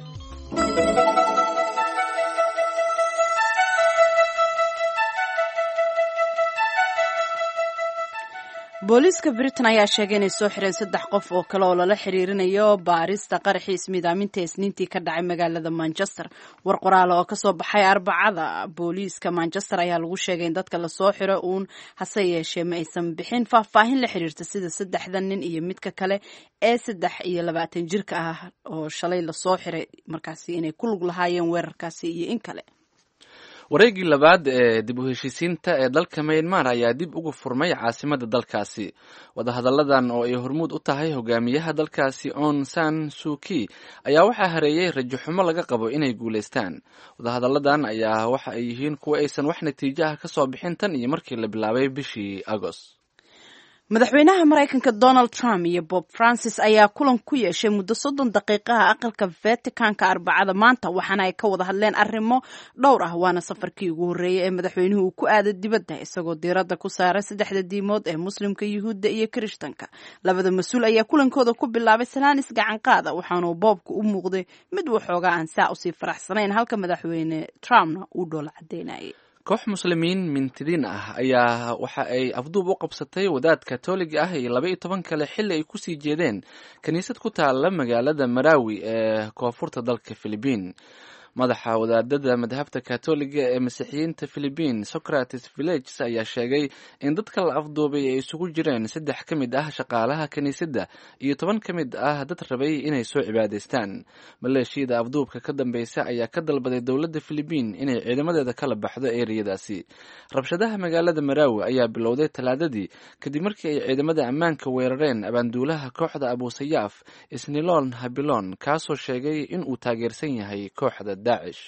booliiska britain ayaa sheegay inay soo xireen saddex qof oo kale oo lala xiriirinayo baarista qaraxii ismiidaaminta isniintii ka dhacay magaalada manchester war qoraal oo kasoo baxay arbacada booliiska manchester ayaa lagu sheegay in dadka lasoo xiro uun hase yeeshee ma aysan bixin faahfaahin la xiriirta sida saddexda nin iyo midka kale ee saddex iyo labaatan jirka ah oo shalay lasoo xiray markaasi inay ku lug lahaayeen weerarkaasi iyo in kale wareegii labaad ee dib u heshiisiinta ee dalka Myanmar ayaa dib ugu furmay caasimada dalkaasi wadahadalladan oo ay hormuud u tahay hogaamiyaha dalkaasi Aung San Suu Kyi ayaa waxaa hareeyay rajo xumo laga qabo inay guuleystaan wadahadalladan ayaa waxa ay yihiin kuwa aysan wax natiijo ah ka soo bixin tan iyo markii la bilaabay bishii Agost madaxweynaha Mareykanka Donald Trump iyo Bob Francis ayaa kulan ku yeeshay muddo soddon daqiiqaha aqalka Vaticanka arbacada maanta waxaana ay ka wada hadleen arrimo dhowr ah waana safarkii ugu horeeyay ee madaxweynuhu uu ku aaday dibadda isagoo diiradda ku saaray saddexda diimood ee Muslimka, Yuhuudda iyo Kirishtanka labada mas'uul ayaa kulankooda ku bilaabay salaan isgacan qaada waxaana Bobku u muuqday mid waxoogaa aan saa u sii faraxsanayn halka madaxweyne Trumpna uu dhool cadeynayay koox muslimiin mintidiin ah ayaa waxa ay afduub u qabsatay wadaad katoliga ah iyo laba iyo toban kale xilli ay ku sii jeedeen kaniisad ku taala magaalada Marawi ee koonfurta dalka Philippine madaxa wadaadada madhabta katoliga ee masiixiyiinta Philippine Socrates Village ayaa sheegay in dadka la afduubay ay isugu jireen saddex ka mid ah shaqaalaha kaniisadda iyo toban ka mid ah dad rabay inay soo cibaadaystaan maleeshiyada afduubka ka dambaysa ayaa ka dalbaday dowladda Philippine inay ciidamadeeda kala baxdo eeriyadaasi rabshadaha magaalada Marawi ayaa bilowday talaadadii kadib markii ay ciidamada ammaanka weerareen abaanduulaha kooxda Abu Sayyaf Isniloon Habilon kaasoo sheegay in uu taageersan yahay kooxda Daesh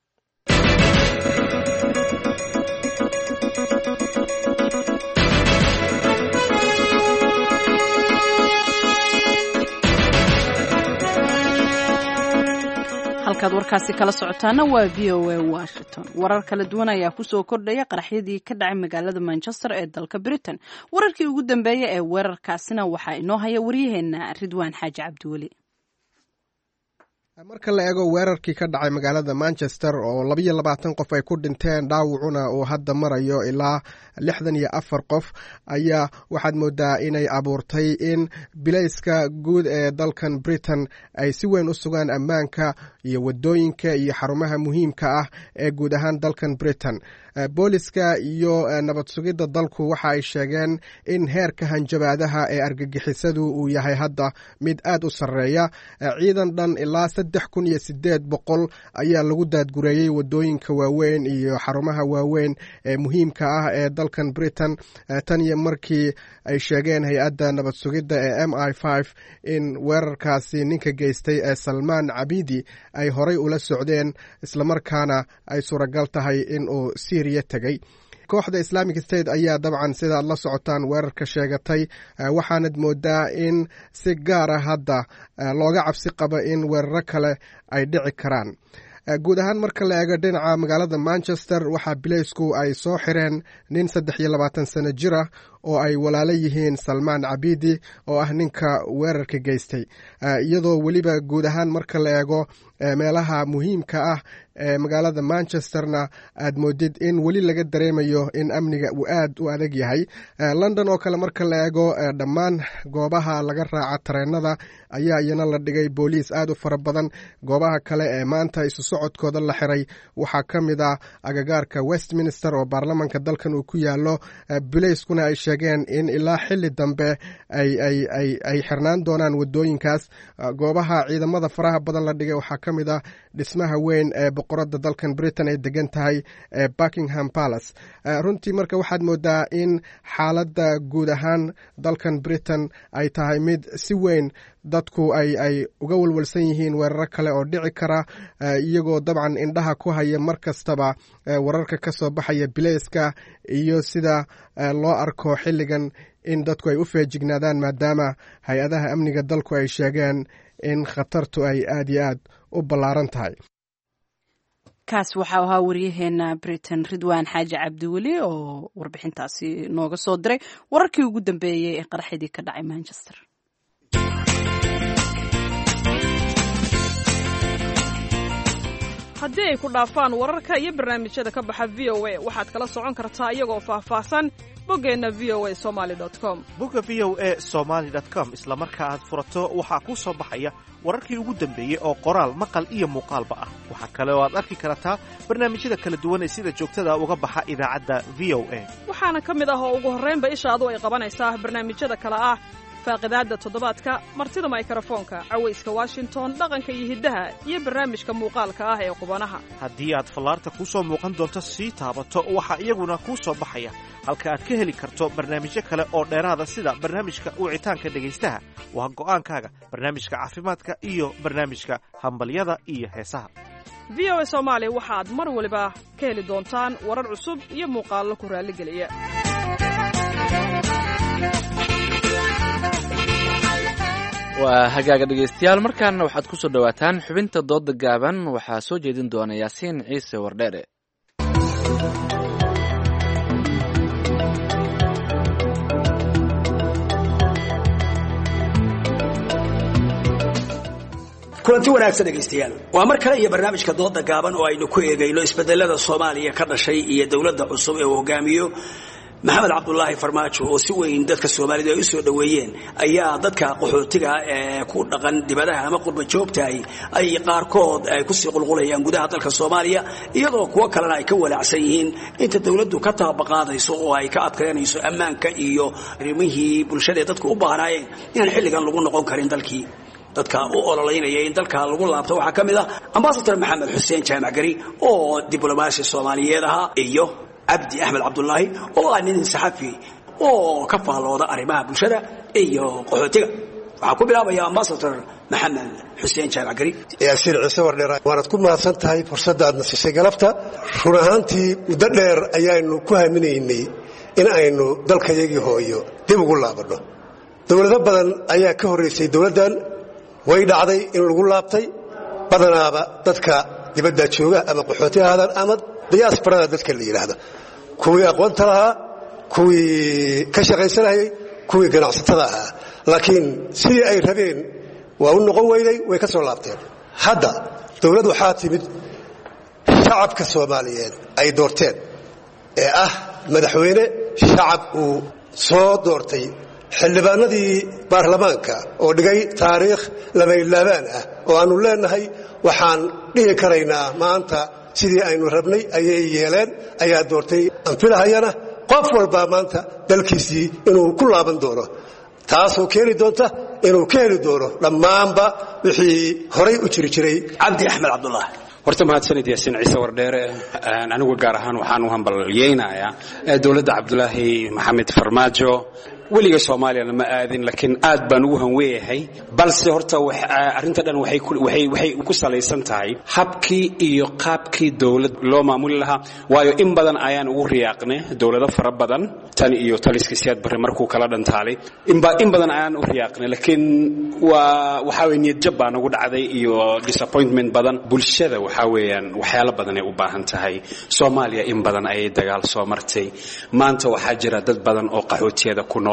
halkaad warkaasi kala socotaana waa v o a Washington warar kala duwan ayaa kusoo kordhaya qaraxyadii ka dhacay magaalada Manchester ee dalka Britain wararkii ugu dambeeyay ee weerarkaasina waxaa inoo haya waryaheena Ridwaan Xaaji Cabdiweli marka la eego weerarkii ka dhacay magaalada Manchester oo laba iyo labaatan qof ay ku dhinteen dhaawacuna uu hadda marayo ilaa lixdan iyo afar qof ayaa waxaad moodaa inay abuurtay in bilayska guud ee dalkan Britain ay si weyn u sugaan ammaanka iyo wadooyinka iyo xarumaha muhiimka ah ee guud ahaan dalkan Britain booliska iyo nabad sugidda dalku waxa ay sheegeen in heerka hanjabaadaha ee argagixisadu uu yahay hadda mid aad u sarreeya ciidan dhan ilaa saddex kun iyo sideed boqol ayaa lagu daadgureeyey wadooyinka waaweyn iyo xarumaha waaweyn ee muhiimka ah ee dalkan Britain tan iyo markii ay sheegeen hay-adda nabad sugidda ee M I five in weerarkaasi ninka geystay ee Salmaan Cabidi ay horay ula socdeen islamarkaana ay suuragal tahay in uu Syria tegay kooxda Islamic State ayaa dabcan sida la socotaan weerarka sheegatay waxaanad moodaa in si gaar ah hadda looga cabsi qabo in weeraro kale ay dhici karaan guud ahaan marka la eego dhinaca magaalada Manchester waxaa bileysku ay soo xireen nin saddex iyo labaatan sano jir ah oo ay walaalo yihiin Salmaan Cabidi oo ah ninka weerarka geystay iyadoo weliba guud ahaan marka la eego meelaha muhiimka ah ee magaalada manchesterna aad moodid in weli laga dareemayo in amniga uu aad u adag yahay london oo kale marka la eego dhammaan goobaha laga raaca tareenada ayaa iyana la dhigay booliis aad u fara badan goobaha kale ee maanta isu socodkooda la xiray waxaa ka mid ah agagaarka westminster oo baarlamanka dalkan uu ku yaalo bileyskuna ay sheegeen in ilaa xili dambe ay ay ay ay xirnaan doonaan wadooyinkaas goobaha ciidamada faraha badan la dhigay waxaa ka mid ah dhismaha weyn ee boqorada dalkan britain ay degan tahay ee buckingham palace runtii marka waxaad moodaa in xaaladda guud ahaan dalkan britain ay tahay mid si weyn dadku ay ay uga walwalsan yihiin weeraro kale oo dhici kara iyagoo dabcan indhaha ku haya mar kastaba wararka ka soo baxaya bileyska iyo sida loo arko xilligan in dadku ay u feejignaadaan maadaama hay-adaha amniga dalku ay sheegeen in khatartu ay aad iyo aad u ballaaran tahay kaas waxaa ahaa waryaheena britain ridwaan xaaji cabdiweli oo warbixintaasi nooga soo diray wararkii ugu dambeeyey ee qaraxidii ka dhacay manchester haddii ay ku dhaafaan wararka iyo barnaamijyada ka baxa v o a waxaad kala socon kartaa iyagoo faahfaahsan boggeenna v o a somaali dot com bogga v o a somaali dot com isla marka aad furato waxaa kuu soo baxaya wararkii ugu dambeeyey oo qoraal maqal iyo muuqaalba ah waxaa kale oo aad arki kartaa barnaamijyada kala duwan ee sida joogtada uga baxa idaacadda v o a waxaana ka mid ah oo ugu horraynba ishaadu ay qabanaysaa barnaamijyada kale ah faaqidaadda toddobaadka martida maykarafoonka cawayska washington dhaqanka iyo hiddaha iyo barnaamijka muuqaalka ah ee qubanaha haddii aad fallaarta kuu soo muuqan doonto sii taabato waxaa iyaguna kuu soo baxaya halka aad ka heli karto barnaamijyo kale oo dheeraada sida barnaamijka wicitaanka dhegaystaha waa go'aankaaga barnaamijka caafimaadka iyo barnaamijka hambalyada iyo heesaha v o a soomaali waxaad mar waliba ka heli doontaan warar cusub iyo muuqaallo ku raalligeliya waa hagaaga dhegaystayaal markaana waxaad ku soo dhowaataan xubinta dooda gaaban waxaa soo jeedin doona yaasiin ciise wardheere kulanti wanaagsan dhegaystayaal waa mar kale iyo barnaamijka dooda gaaban oo aynu ku eegayno isbedelada soomaaliya ka dhashay iyo dowladda cusub ee uu hogaamiyo maxamed cabdulaahi farmaajo oo si weyn dadka soomaalidu ay u soo dhoweeyeen ayaa dadka qaxootiga ee ku dhaqan dibadaha ama qurba joogtahay ay qaarkood ay kusii qulqulayaan gudaha dalka soomaaliya iyadoo kuwo kalena ay ka walaacsan yihiin inta dowladdu ka taabaqaadayso oo ay ka adkaynayso ammaanka iyo arrimihii bulshada ee dadku u baahnaayeen inaan xilligan lagu noqon karin dalkii dadka u ololeynaya in dalka lagu laabto waxaa ka mid ah ambasador maxamed xuseen jaamac gari oo diblomaasi soomaaliyeed ahaa iyo cabdi axmed cabdulaahi oo ah nin saxafi oo ka faallooda arrimaha bulshada iyo qaxootiga waxaa ku bilaabaya ambasador maxamed xuseen jaamac gari yaasiin ciise wardheer waanad ku mahadsan tahay fursadda aad nasisay galabta run ahaantii muddo dheer ayaanu ku haminaynay in aynu dalkayagii hooyo dib ugu laabanno dowlado badan ayaa ka horraysay dowladdan way dhacday in lagu laabtay badanaaba dadka dibadda jooga ama qaxooti ahaadaan ama diyaasbarada dadka la yidhaahdo kuwii aqoonta lahaa kuwii ka shaqaysanayay kuwii ganacsatada ahaa laakiin sidii ay rabeen waa u noqon weyday way ka soo laabteen hadda dowlad waxaa timid shacabka soomaaliyeed ay doorteen ee ah madaxweyne shacab uu soo doortay xildhibaanadii baarlamaanka oo dhigay taariikh labaylaabaan ah oo aannu leenahay waxaan dhihi karaynaa maanta sidii aynu rabnay ayay yeeleen ayaa doortay anfilahayana qof walbaa maanta dalkiisii inuu ku laaban doono taasoo keeni doonta inuu ka heli doono dhammaanba wixii horay u jiri jiray cabdi axmed cabdulaahi horta mahadsanid yaasiin ciise wardheere anigu gaar ahaan waxaan u hambalyeynayaa dowladda cabdulaahi maxamed farmaajo weliga soomaaliyana ma aadin laakiin aad baan ugu hanweeyahay balse horta arrinta dhan waxay ku salaysan tahay habkii iyo qaabkii dowlad loo maamuli lahaa waayo in badan ayaan ugu riyaaqnay dowlado fara badan tan iyo taliska siyaad barre markuu kala dhantaalay in badan ayaan u riyaaqnay laakiin waxaa weye niyad jab baa nagu dhacday iyo disappointment badan bulshada waxaa weeyaan waxyaalo badan ay u baahan tahay soomaaliya in badan ayay dagaal soo martay maanta waxaa jira dad badan oo qaxootiyada ku nool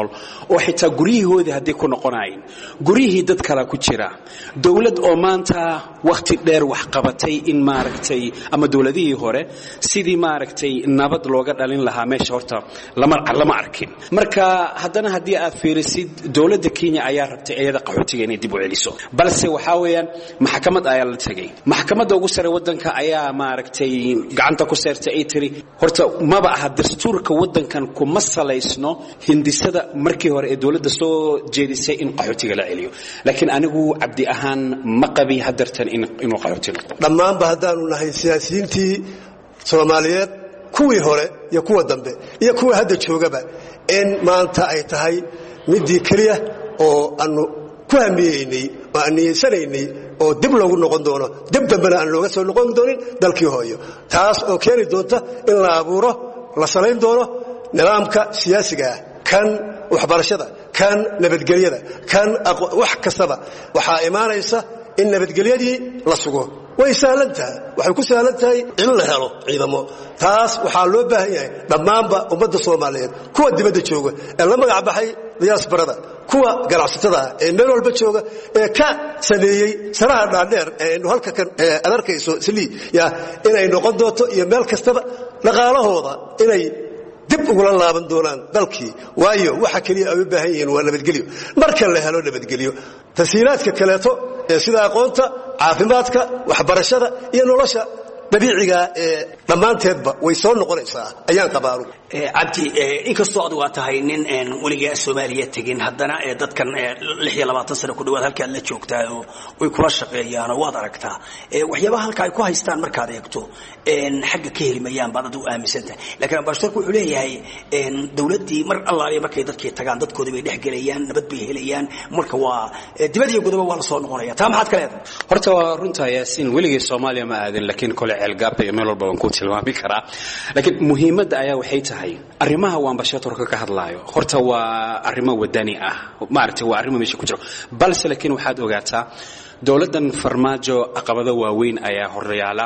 nool oo xitaa guryihoodii haddii ku noqonayn guryihii dad kale ku jira dawlad oo maanta waqti dheer wax qabatay in maaragtay ama dawladihii hore sidii maaragtay nabad looga dhalin lahaa meesha horta lama lama arkin marka haddana haddii aad fiirisid dawladda Kenya ayaa rabtay iyada qaxootiga inay dib u celiso balse waxa weeyaan maxkamad ayaa la tagay maxkamadda ugu sare wadanka ayaa maaragtay gacanta ku saartay ay tiri horta maba aha dastuurka wadankan kuma salaysno hindisada markii hore ee dawladda soo jeedisay in qaxootiga la celiyo laakiin anigu cabdi ahaan ma qabi hadartan in inuu qaxootiga dhammaanba haddaanu nahay siyaasiyiintii Soomaaliyeed kuwii hore iyo kuwa dambe iyo kuwa hadda joogaba in maanta ay tahay midii kaliya oo aanu ku hamiyeynay oo aan niyeysanaynay oo dib loogu noqon doono dib dambena aan looga soo noqon doonin dalkii hooyo taas oo keeni doonta in la abuuro la salayn doono nidaamka siyaasiga ah kan waxbarashada kan nabadgelyada kan wax kastaba waxaa imaanaysa in nabadgelyadii la sugo way sahlan tahay waxay ku sahlan tahay in la helo ciidamo taas waxaa loo baahan yahay dhammaanba ummadda Soomaaliyeed kuwa dibadda jooga ee la magac baxay diasporada kuwa ganacsatada ee meel walba jooga ee ka sameeyay saraha dhaadheer ee halka kan adarkayso silii ya inay noqon doonto iyo meel kastaba dhaqaalahooda inay dib ugu laaban doonaan dalkii waayo waxa kaliya ay u baahan yihiin waa nabadgelyo marka la helo nabadgelyo tasiilaadka kaleeto ee sida aqoonta caafimaadka waxbarashada iyo nolosha dabiiciga ee dhamaanteedba way soo noqonaysaa ayaan qabaaro cabdi inkastoo aad waa tahay nin weligaa Soomaaliya tagin haddana dadkan lix iyo labaatan sano ku dhawaad halka la joogtaa oo way kula shaqeeyaan oo waad aragtaa waxyaabaha halka ay ku haystaan markaad eegto xagga ka helimayaan baad u aaminsantahay laakiin ambassadorku wuxuu leeyahay dawladdii mar allaale markay dadkii tagaan dadkooda bay dhex galayaan nabad bay helayaan marka waa dibadda gudaba waa la soo noqonaya taa maxaad ka leedahay horta waa runta Yaasiin weligii Soomaaliya ma aadin laakiin kole ceelgaab iyo meel walba waan ku tilmaami karaa laakiin muhiimadda ayaa waxay tahay arrimaha waan ambassadorka ka hadlaayo horta waa arrimo wadani ah maartay waa arrimo meesha ku jiro balse laakiin waxaad ogaataa dawladdan Farmaajo caqabado waaweyn ayaa horyaala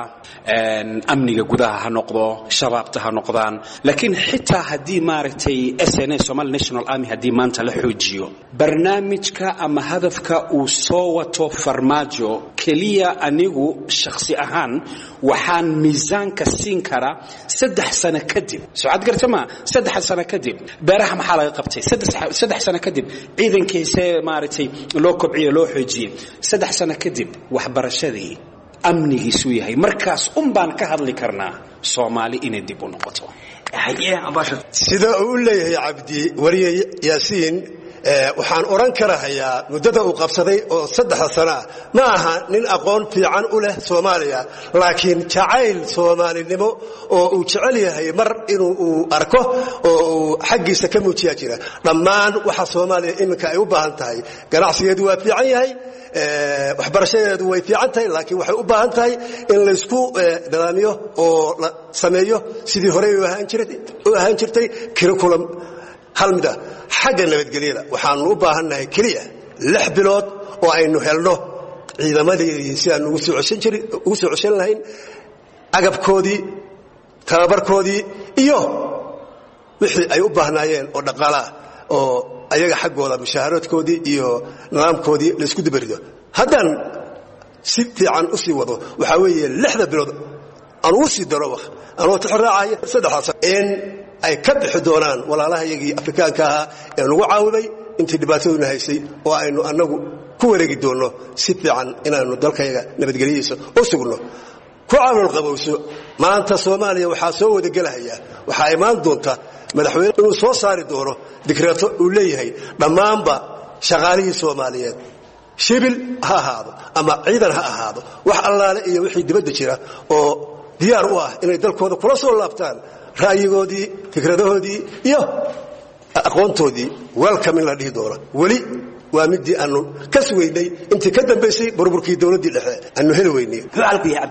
amniga gudaha ha noqdo shabaabta ha noqdaan laakiin xitaa hadii maartay S N A Somali National Army hadii maanta la xoojiyo barnaamijka ama hadafka uu soo wato Farmaajo kaliya anigu shakhsi ahaan waxaan miisaanka siin karaa saddex sano kadib socod gartama saddex sano kadib beeraha maxaa laga qabtay saddex sano kadib ciidankiisa maartay loo kobciyo loo xoojiyo saddex sano kadib waxbarashadii amnigiisu yahay markaas un baan ka hadli karnaa Soomaali inay dib u noqoto sida uu leeyahay Cabdi wariye Yaasiin waxaan oran karahayaa muddada uu qabsaday oo saddex sano ah ma aha nin aqoon fiican u leh Soomaaliya laakiin jacayl Soomaalinimo oo uu jecel yahay mar inuu uu arko oo uu xaqiisa ka muujiya jira dhammaan waxa Soomaaliya iminka ay u baahan tahay ganacsigeedu waa fiican yahay waxbarashadeedu way fiican tahay laakiin waxay u baahan tahay in la isku dalaamiyo oo la sameeyo sidii hore u ahaan jirtay u ahaan jirtay curriculum hal mid ah xagga nabadgelyada waxaanu u baahannahay kaliya lix bilood oo aynu helno ciidamadii si aan ugu soo ceshan jirin ugu soo ceshan lahayn agabkoodii tababarkoodii iyo wixii ay u baahnaayeen oo dhaqaale ah oo ayaga xaggooda mushaharaadkoodii iyo nidaamkoodii la isku dibarido haddaan si fiican u sii wado waxaa weeye lixda bilood aan ugu sii daro wax anoo tixraacaya saddexdaas in ay ka bixi doonaan walaalahayagii Afrikaanka ahaa ee lagu caawibay intii dhibaatooyina haysay oo aynu annagu ku wareegi doono si fiican inaanu dalkayaga nabadgelyadiisa u sugno ku caawil qabowso maanta Soomaaliya waxaa soo wada galahaya waxaa imaan doonta madaxweyne inuu soo saari doono dikraato uu leeyahay dhammaanba shaqaalihii Soomaaliyeed shibil ha ahaado ama ciidan ha ahaado wax allaale iyo wixii dibadda jira oo diyaar u ah inay dalkooda kula soo laabtaan ra'yigoodii fikradahoodii iyo aqoontoodii welcome in la dhihi doono weli waa midii aanu ka sugaynay intii ka dambaysay burburkii dawladdii dhexe aanu heli weynay halku ya Cabdi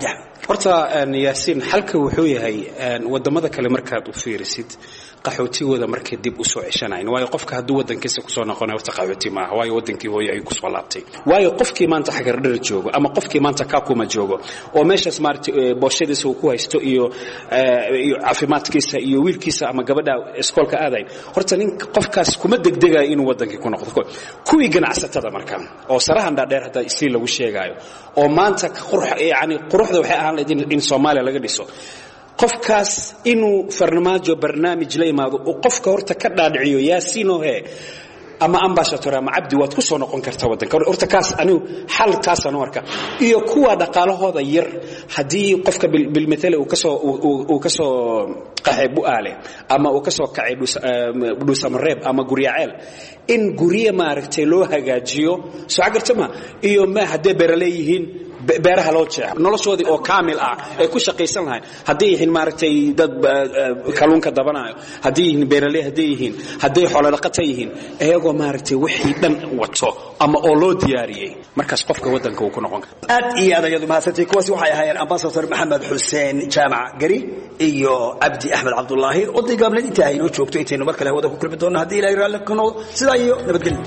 horta yaasiin xalka wuxuu yahay wadamada kale markaad u fiirisid qaxootigooda markay dib u soo ceshanayn waayo qofka hadduu wadankiisa kusoo noqonayo horta qaxooti maaha waayo wadankii hooyo ayuu kusoo laabtay waayo qofkii maanta xagardhar joogo ama qofkii maanta kaakuma joogo oo meeshaas maaragtay booshadiisa uu ku haysto iyo iyo caafimaadkiisa iyo wiilkiisa ama gabadha iskoolka aaday horta nin qofkaas kuma degdegayo inuu wadankii ku noqdo kuwii ganacsatada markan oo sarahan dhaadheer hadda isii lagu sheegayo oo maanta qurux yani quruxda waxay ahaan lahayd in Soomaaliya laga dhiso qofkaas inuu farmaajo barnaamij la yimaado oo qofka horta ka dhaadhiciyo yaasiino he ama ambassador ama abdi waad ku soo noqon kartaa wadanka horta kaas anigu xal taas aan arka iyo kuwa dhaqaalahooda yar hadii qofka bil mithal uu ka soo uu ka soo qaxay bu'aale ama uu ka soo kacay dhuusamareeb ama guriyaceel in guriye maaragtay loo hagaajiyo soo agartama iyo ma hadee beeraleeyihiin beeraha loo jeex noloshoodii oo kaamil ah ay ku shaqaysan lahayn hadii yihiin maaragtay dad kalluunka dabanayo hadii yihiin beeraley hadii yihiin hadii xoolo dhaqato yihiin ayagoo maaragtay wixii dhan wato ama oo loo diyaariyay markaas qofka wadanka uu ku noqon karo aad iyo aad ayadu mahadsantii kuwaasi waxay ahaayeen ambassador maxamed xuseen jaamac gari iyo abdi axmed cabdullaahi oday gaableed intaa aynoo joogto intaynu mar kale wada ku kulmi doonno haddii ilaahay raalli ka noqdo sidaa iyo nabadgelyo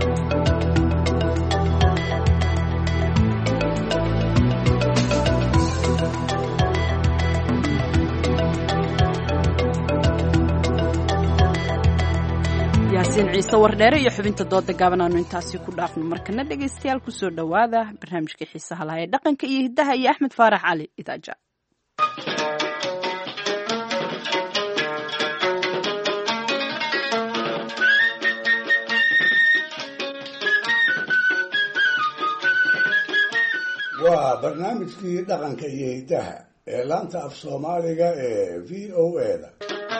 yaasiin ciise wardheere iyo xubinta dooda gaaban aanu intaasi ku dhaafno markana dhegaystayaal ku soo dhowaada barnaamijka xiisaha lahaa ee dhaqanka iyo hiddaha iyo axmed faarax cali idaaja waa barnaamijkii dhaqanka iyo hiddaha ee laanta af soomaaliga ee v o a da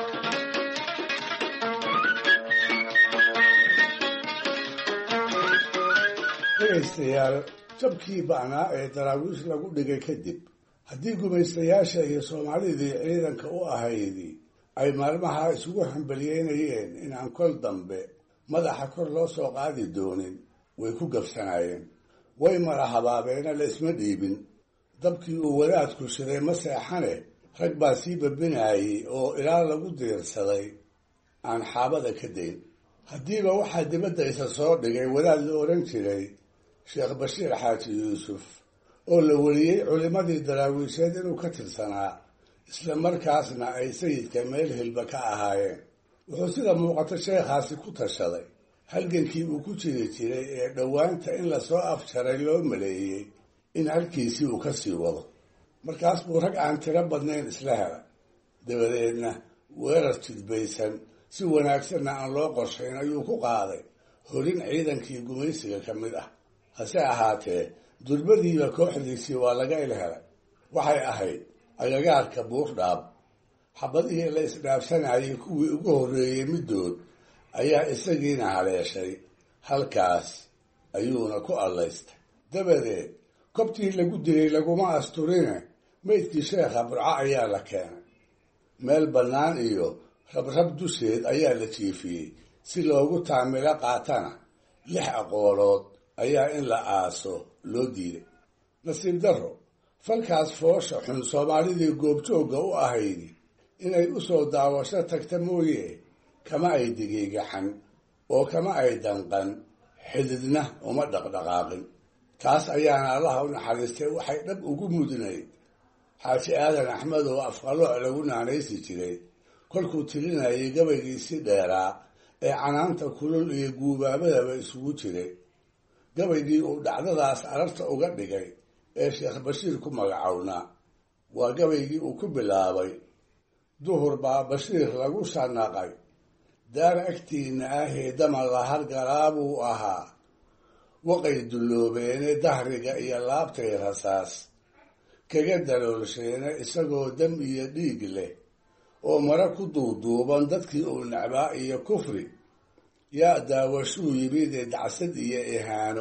dhegaystayaal jabkii ba'naa ee daraawiish lagu dhigay kadib haddii gumaystayaasha iyo soomaalidii ciidanka u ahaydi ay maalmaha isugu hambaliyeynayeen inaan kol dambe madaxa kor loo soo qaadi doonin way ku gabsanaayeen way mara habaabeena la isma dhiibin dabkii uu wadaadku shiday ma seexane rag baa sii babinaayey oo ilaa lagu diirsaday aan xaabada ka dayn haddiiba waxaa dibaddaysa soo dhigay wadaad la odhan jiray sheekh bashiir xaaji yuusuf oo la weliyey culimmadii daraawiisheed inuu ka tirsanaa isla markaasna ay sayidka meel hilba ka ahaayeen wuxuu sida muuqato sheekhaasi ku tashaday halgankii uu ku jiri jiray ee dhowaanta in lasoo afjaray loo maleeyey in halkiisii uu ka sii wado markaas buu rag aan tiro badnayn isla hela dabadeedna weerar jidbaysan si wanaagsanna aan loo qorshayn ayuu ku qaaday horin ciidankii gumaysiga ka mid ah hase ahaatee durbadiiba kooxdiisii waa laga ilhelay waxay ahayd agagaarka buurdhaab xabadihii la isdhaafsanayay kuwii ugu horreeyey middood ayaa isagiina haleeshay halkaas ayuuna ku allaystay dabadeed kobtii lagu dilay laguma asturine maydkii sheekha burco ayaa la keenay meel bannaan iyo rabrab dusheed ayaa la jiifiyey si loogu taamilo qaatana lix aqoolood ayaa in la aaso loo diiday nasiib darro falkaas foosha xun soomaalidii goobjoogga u ahaydi inay u soo daawasho tagta mooye kama ay digiigaxan oo kama ay danqan xididna uma dhaqdhaqaaqin taas ayaana allaha u naxariistay waxay dhab ugu mudnayd xaaji aadan axmed oo afqalooc lagu naanaysi jiray kolkuu tirinayay gabaygiisii dheeraa ee canaanta kulul iyo guubaabadaba isugu jiray gabaygii uu dhacdadaas ararta uga dhigay ee sheekh bashiir ku magacownaa waa gabaygii uu ku bilaabay duhur baa bashiir lagu shanaqay daar agtiina ahee damaga hargalaabuu ahaa waqay dulloobeene dahriga iyo laabtay rasaas kaga daloolsheene isagoo dam iyo dhiig leh oo mara ku duuduuban dadkii uu necbaa iyo kufri yaa daawashuu yimidee dacsad iyo ihaano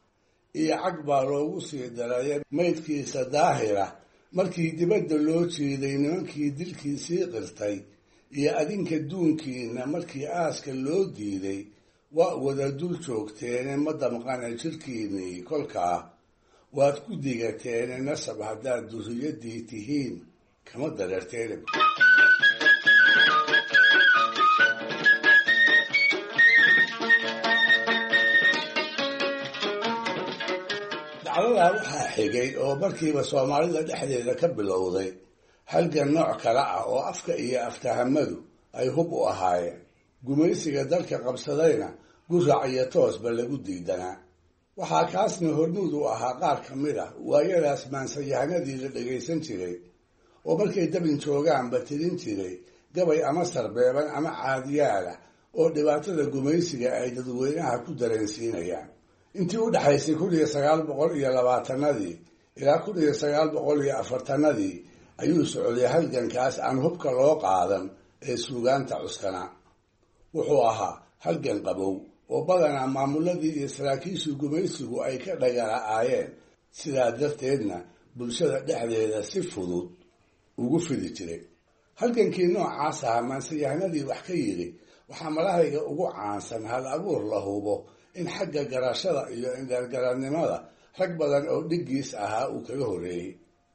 iyo cag baa loogu sii daraya maydkiisa daahira markii dibadda loo jeeday nimankii dilkiisii qirtay iyo adinka duunkiina markii aaska loo diiday waa wada dul joogteene ma damqana jirkiinnii kolkaa waad ku digateene nasab haddaad duriyadii tihiin kama dareerteene dacdadaa waxaa xigay oo markiiba soomaalida dhexdeeda ka bilowday halgan nooc kale ah oo afka iyo aftahamadu ay hub u ahaayeen gumaysiga dalka qabsadayna gurac iyo toosba lagu diidanaa waxaa kaasna hormuud u ahaa qaar ka mid ah waayadaas maansayahanadii la dhagaysan jiray oo markay dabin joogaanba tirin jiray gabay ama sarbeeban ama caadiyaalah oo dhibaatada gumaysiga ay dadweynaha ku dareensiinayaan intii u dhexaysay kun iyo sagaal boqol iyo labaatanadii ilaa kun iyo sagaal boqol iyo afartanadii ayuu socday halgankaas aan hubka loo qaadan ee suugaanta cuskana wuxuu ahaa halgan qabow oo badanaa maamuladii iyo saraakiishii gumaysigu ay ka dhagala'aayeen sidaa darteedna bulshada dhexdeeda si fudud ugu fidi jiray halgankii noocaas ahaa maansayahanadii wax ka yidhi waxaa malahayga ugu caansan hal abuur la hubo in xagga garashada iyo indheergaradnimada rag badan oo dhiggiis ahaa uu kaga horreeyey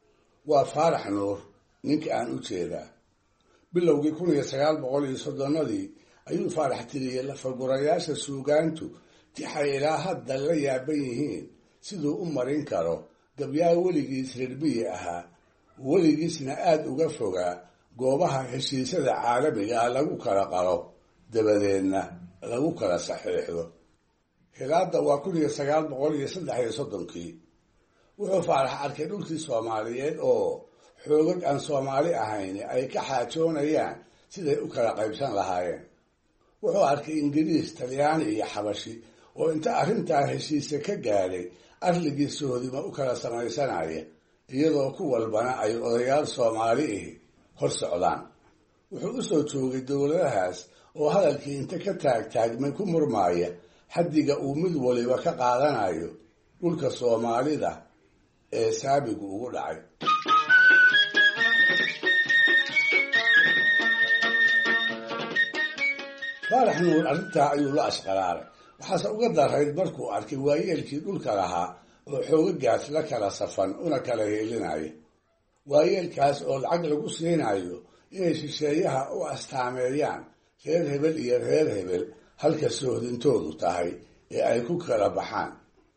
waa faarax nuur ninka aan u jeedaa bilowgii kun iyo sagaal boqol iyo soddonadii ayuu faarax tiriyey lafagurayaasha suugaantu tixay ilaa hadda la yaaban yihiin siduu u marin karo gabyaa weligiis rirbiyi ahaa weligiisna aada uga fogaa goobaha heshiisyada caalamiga ah lagu kala qalo dabadeedna lagu kala saxiixdo hilaadda waa kun iyo sagaal boqol iyo saddex iyo soddonkii wuxuu faarax arkay dhulkii soomaaliyeed oo xoogag aan soomaali ahayn ay ka xaajoonayaan siday u kala qaybsan lahaayeen wuxuu arkay ingiriis talyaani iyo xabashi oo inta arrintaa heshiise ka gaadhay arligii sohodima u kala samaysanaya iyadoo ku walbana ay odayaal soomaali ihi hor socdaan wuxuu u soo joogay dowladahaas oo hadalkii inta ka taagtaagmay ku murmaaya xaddiga uu mid waliba ka qaadanayo dhulka soomaalida ee saabigu ugu dhacay faarax nuur arrintaa ayuu la ashqaraaray waxaase uga darayd markuu arkay waayeelkii dhulka lahaa oo xoogagaas la kala safan una kala heelinaya waayeelkaas oo lacag lagu siinayo inay shisheeyaha u astaameeyaan reer hebel iyo reer hebel halka soohdintoodu tahay ee ay ku kala baxaan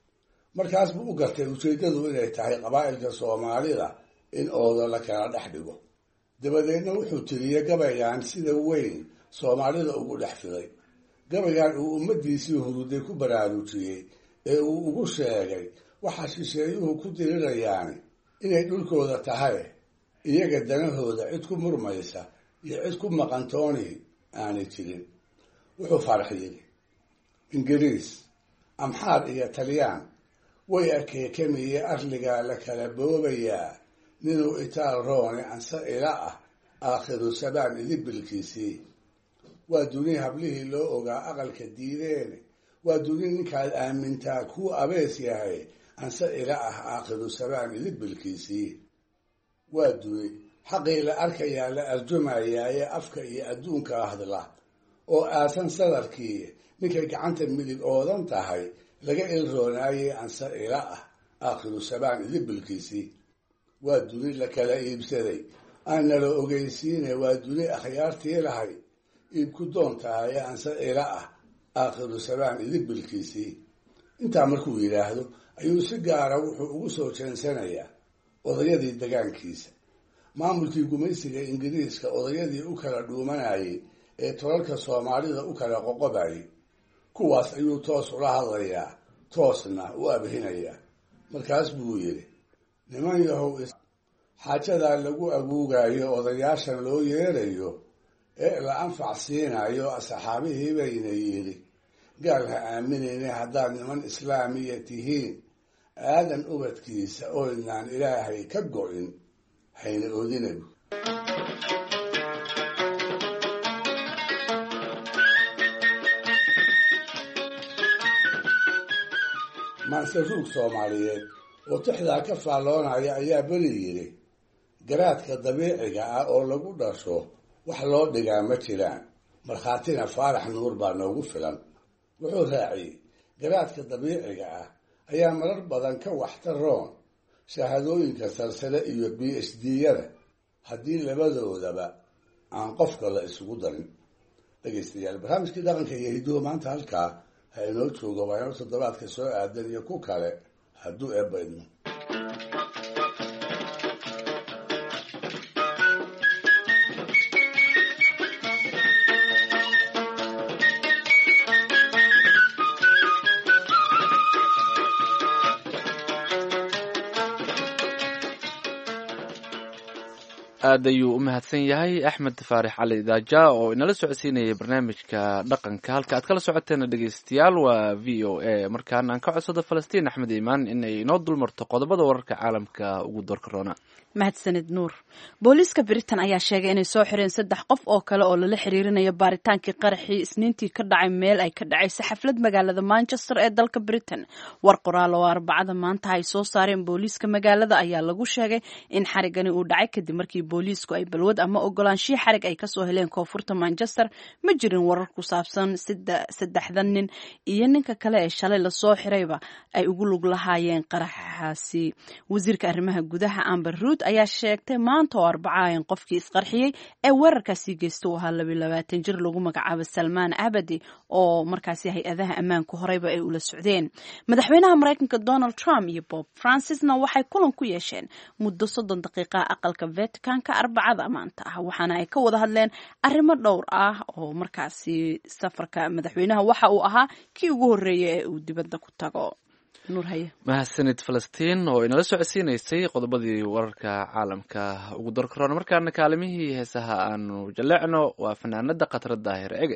markaas buu u gartay ujeeddadu inay tahay qabaa'ilka soomaalida in ooda la kala dhex dhigo dabadeedna wuxuu tiriyey gabaygan sida weyn soomaalida ugu dhex fiday gabaygan uu ummaddiisii huruday ku baraarujiyey ee uu ugu sheegay waxa shisheeyuhu ku dirirayaani inay dhulkooda tahay iyaga danahooda cid ku murmaysa iyo cid ku maqantooni aanay jirin wuxuu faarax yidhi ingiriis amxaar iyo talyaan way akeekamiye arligaa la kala boobayaa ninuu itaal roone anse ila ah aakhiru sabaan idibilkiisii waa duni hablihii loo ogaa aqalka diideene waa duni ninkaad aamintaa kuu abees yahay anse ila ah aakhiru sabaan idibilkiisii waa duni xaqii la arkayaa la arjumayaa ee afka iyo adduunka hadla oo aasan sadarkii ninkay gacanta midig oodan tahay laga ilroonaayey anse ila ah aakhiru sabaan idibilkiisii waa duni la kala iibsaday aan nala ogeysiine waa duni akhyaartii lahay iibku doon tahay anse ila ah aakhiru sabaan idibilkiisii intaa markuu yidhaahdo ayuu si gaara wuxuu ugu soo jeensanayaa odayadii degaankiisa maamulkii gumaysiga ingiriiska odayadii u kala dhuumanayay ee tolalka soomaalida u kala qoqobayay kuwaas ayuu toos ula hadlayaa toosna u abhinayaa markaas buu yidhi niman yahow xaajadaa lagu aguugayo odayaashan loo yeerayo ee la anfac siinayo asxaabihii bayna yidhi gaal ha aaminayne haddaad niman islaamiya tihiin aadan ubadkiisa oynaan ilaahay ka go-in hayna oodinagu maansaruug soomaaliyeed oo tixdaa ka faalloonaya ayaa beri yidhi garaadka dabiiciga ah oo lagu dhasho wax loo dhigaa ma jiraan markhaatina faarax nuur baa noogu filan wuxuu raaciyey garaadka dabiiciga ah ayaa marar badan ka waxtaroon shahaadooyinka salsale iyo b h d-yada haddii labadoodaba aan qofka la isugu darin. dhegaystayaal, barnaamijkii dhaqanka iyo hidduhu maanta halkaa ha inoo joogo waayano toddobaadka soo aadan iyo ku kale hadduu eebba idmo. aad ayuu u mahadsan yahay axmed faarix cali daaja oo inala socodsiinayay barnaamijka dhaqanka. halka aad kala socoteena dhegeystayaal waa v o a. markaan aan ka codsado falastiin axmed iimaan inay inoo dulmarto qodobada wararka caalamka ugu doorka roona. mahadsanid nuur. booliiska britain ayaa sheegay inay soo xireen saddex qof oo kale oo lala xiriirinayo baaritaankii qaraxii isniintii ka dhacay meel ay ka dhacaysa xaflad magaalada manchester ee dalka britain. war qoraal oo arbacada maanta ay soo saareen booliiska magaalada ayaa lagu sheegay in xarigani uu dhacay kadib markii booliisku ay balwad ama ogolaanshiyo xarig ay kasoo heleen koonfurta manchester. ma jirin warar ku saabsan saddexdan nin iyo ninka kale ee shalay lasoo xirayba ay ugu lug lahaayeen qaraxaasi. wasiirka arrimaha gudaha amber ruud ayaa sheegtay maanta oo arbaca in qofkii isqarxiyey ee weerarkaasi geysta uu ahaa laba iyo labaatan jir lagu magacaabo salmaan abadi oo markaasi hay-adaha ammaanku horeyba ay ula socdeen. madaxweynaha maraykanka donald trump iyo bob francisna waxay kulan ku yeesheen muddo soddon daqiiqa aqalka vaticanka arbacada maanta ah, waxaana ay ka wada hadleen arrimo dhowr ah oo markaasi safarka madaxweynaha waxa uu ahaa kii ugu horreeyay ee uu dibadda ku tago. mahadsanid falastiin oo inala socodsiinaysay qodobadii wararka caalamka ugu dorkaroona. markaana kaalimihii heesaha aanu jaleecno waa fanaanada khatra daahir ege.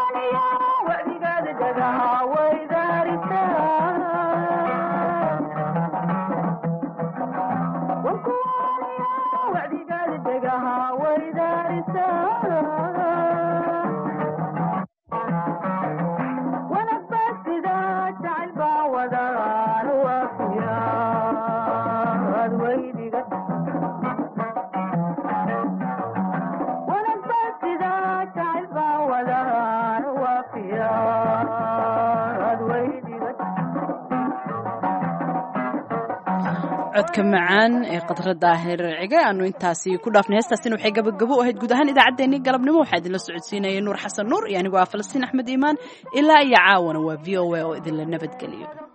codka macaan ee Qadra Daahir Ciga aanu intaasi ku dhaafnay heestaasina waxay gabagabo u ahayd guud ahaan idaacadeennii galabnimo waxaa idinla socodsiinayay Nuur Xasan Nuur iyo anigu Falastiin Axmed Iimaan ilaa iyo caawana waa V O A oo idinla nabadgeliyo